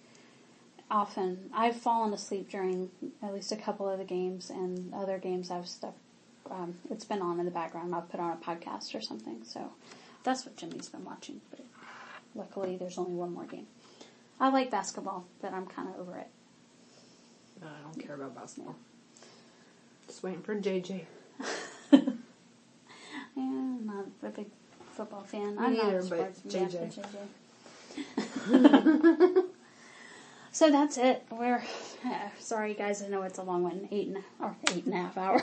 often I've fallen asleep during at least a couple of the games, and other games I've stuck, um, it's been on in the background. I've put on a podcast or something, so that's what Jimmy's been watching, but luckily there's only one more game. I like basketball, but I'm kind of over it. No, I don't care about basketball. Just waiting for J J. Yeah, I'm not a big football fan. Me I'm neither, not a sports but J J. Yeah, J J. So that's it. We're uh, sorry, guys. I know it's a long one, eight and or eight and a half hour.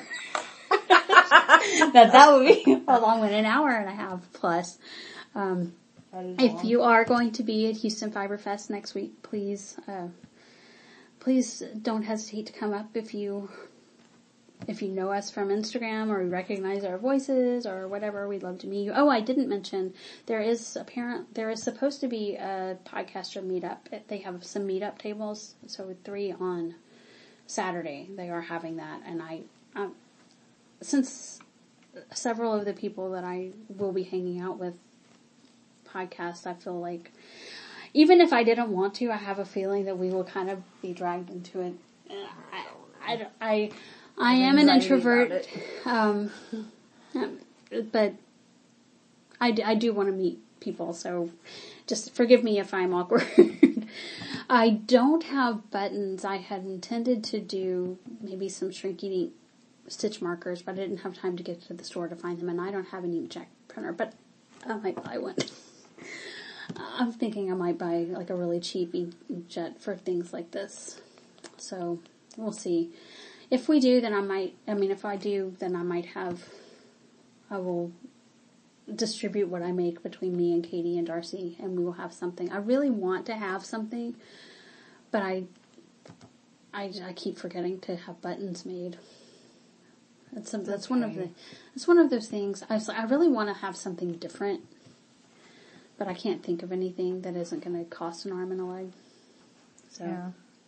that that would be a long one, an hour and a half plus. Um, if you are going to be at Houston Fiber Fest next week, please, uh, please don't hesitate to come up if you, if you know us from Instagram or recognize our voices or whatever. We'd love to meet you. Oh, I didn't mention there is apparent there is supposed to be a podcaster meetup. They have some meetup tables, so three on Saturday. They are having that, and I, um, since several of the people that I will be hanging out with podcast, I feel like even if I didn't want to, I have a feeling that we will kind of be dragged into it. I, I, I, I am an introvert, um, but I, I do want to meet people, so just forgive me if I'm awkward. I don't have buttons. I had intended to do maybe some shrinky stitch markers, but I didn't have time to get to the store to find them, and I don't have an inkjet printer, but I might buy one. I'm thinking I might buy like a really cheap inkjet for things like this. So we'll see. If we do, then I might, I mean, if I do, then I might have, I will distribute what I make between me and Katie and Darcy, and we will have something. I really want to have something, but I, I, I keep forgetting to have buttons made. That's some, that's okay. one of the, it's one of those things. I was, I really want to have something different, but I can't think of anything that isn't going to cost an arm and a leg. So, yeah.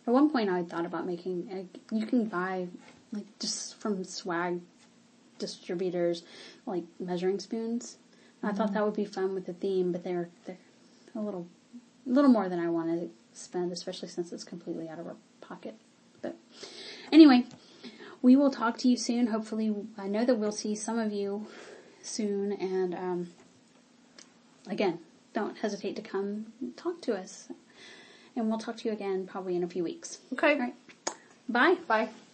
At one point I thought about making, a, you can buy, like, just from swag distributors, like, measuring spoons. I thought that would be fun with the theme, but they're, they're a little, a little more than I want to spend, especially since it's completely out of our pocket. But anyway, we will talk to you soon. Hopefully, I know that we'll see some of you soon, and um, again, don't hesitate to come talk to us. And we'll talk to you again probably in a few weeks. Okay. All right. Bye. Bye.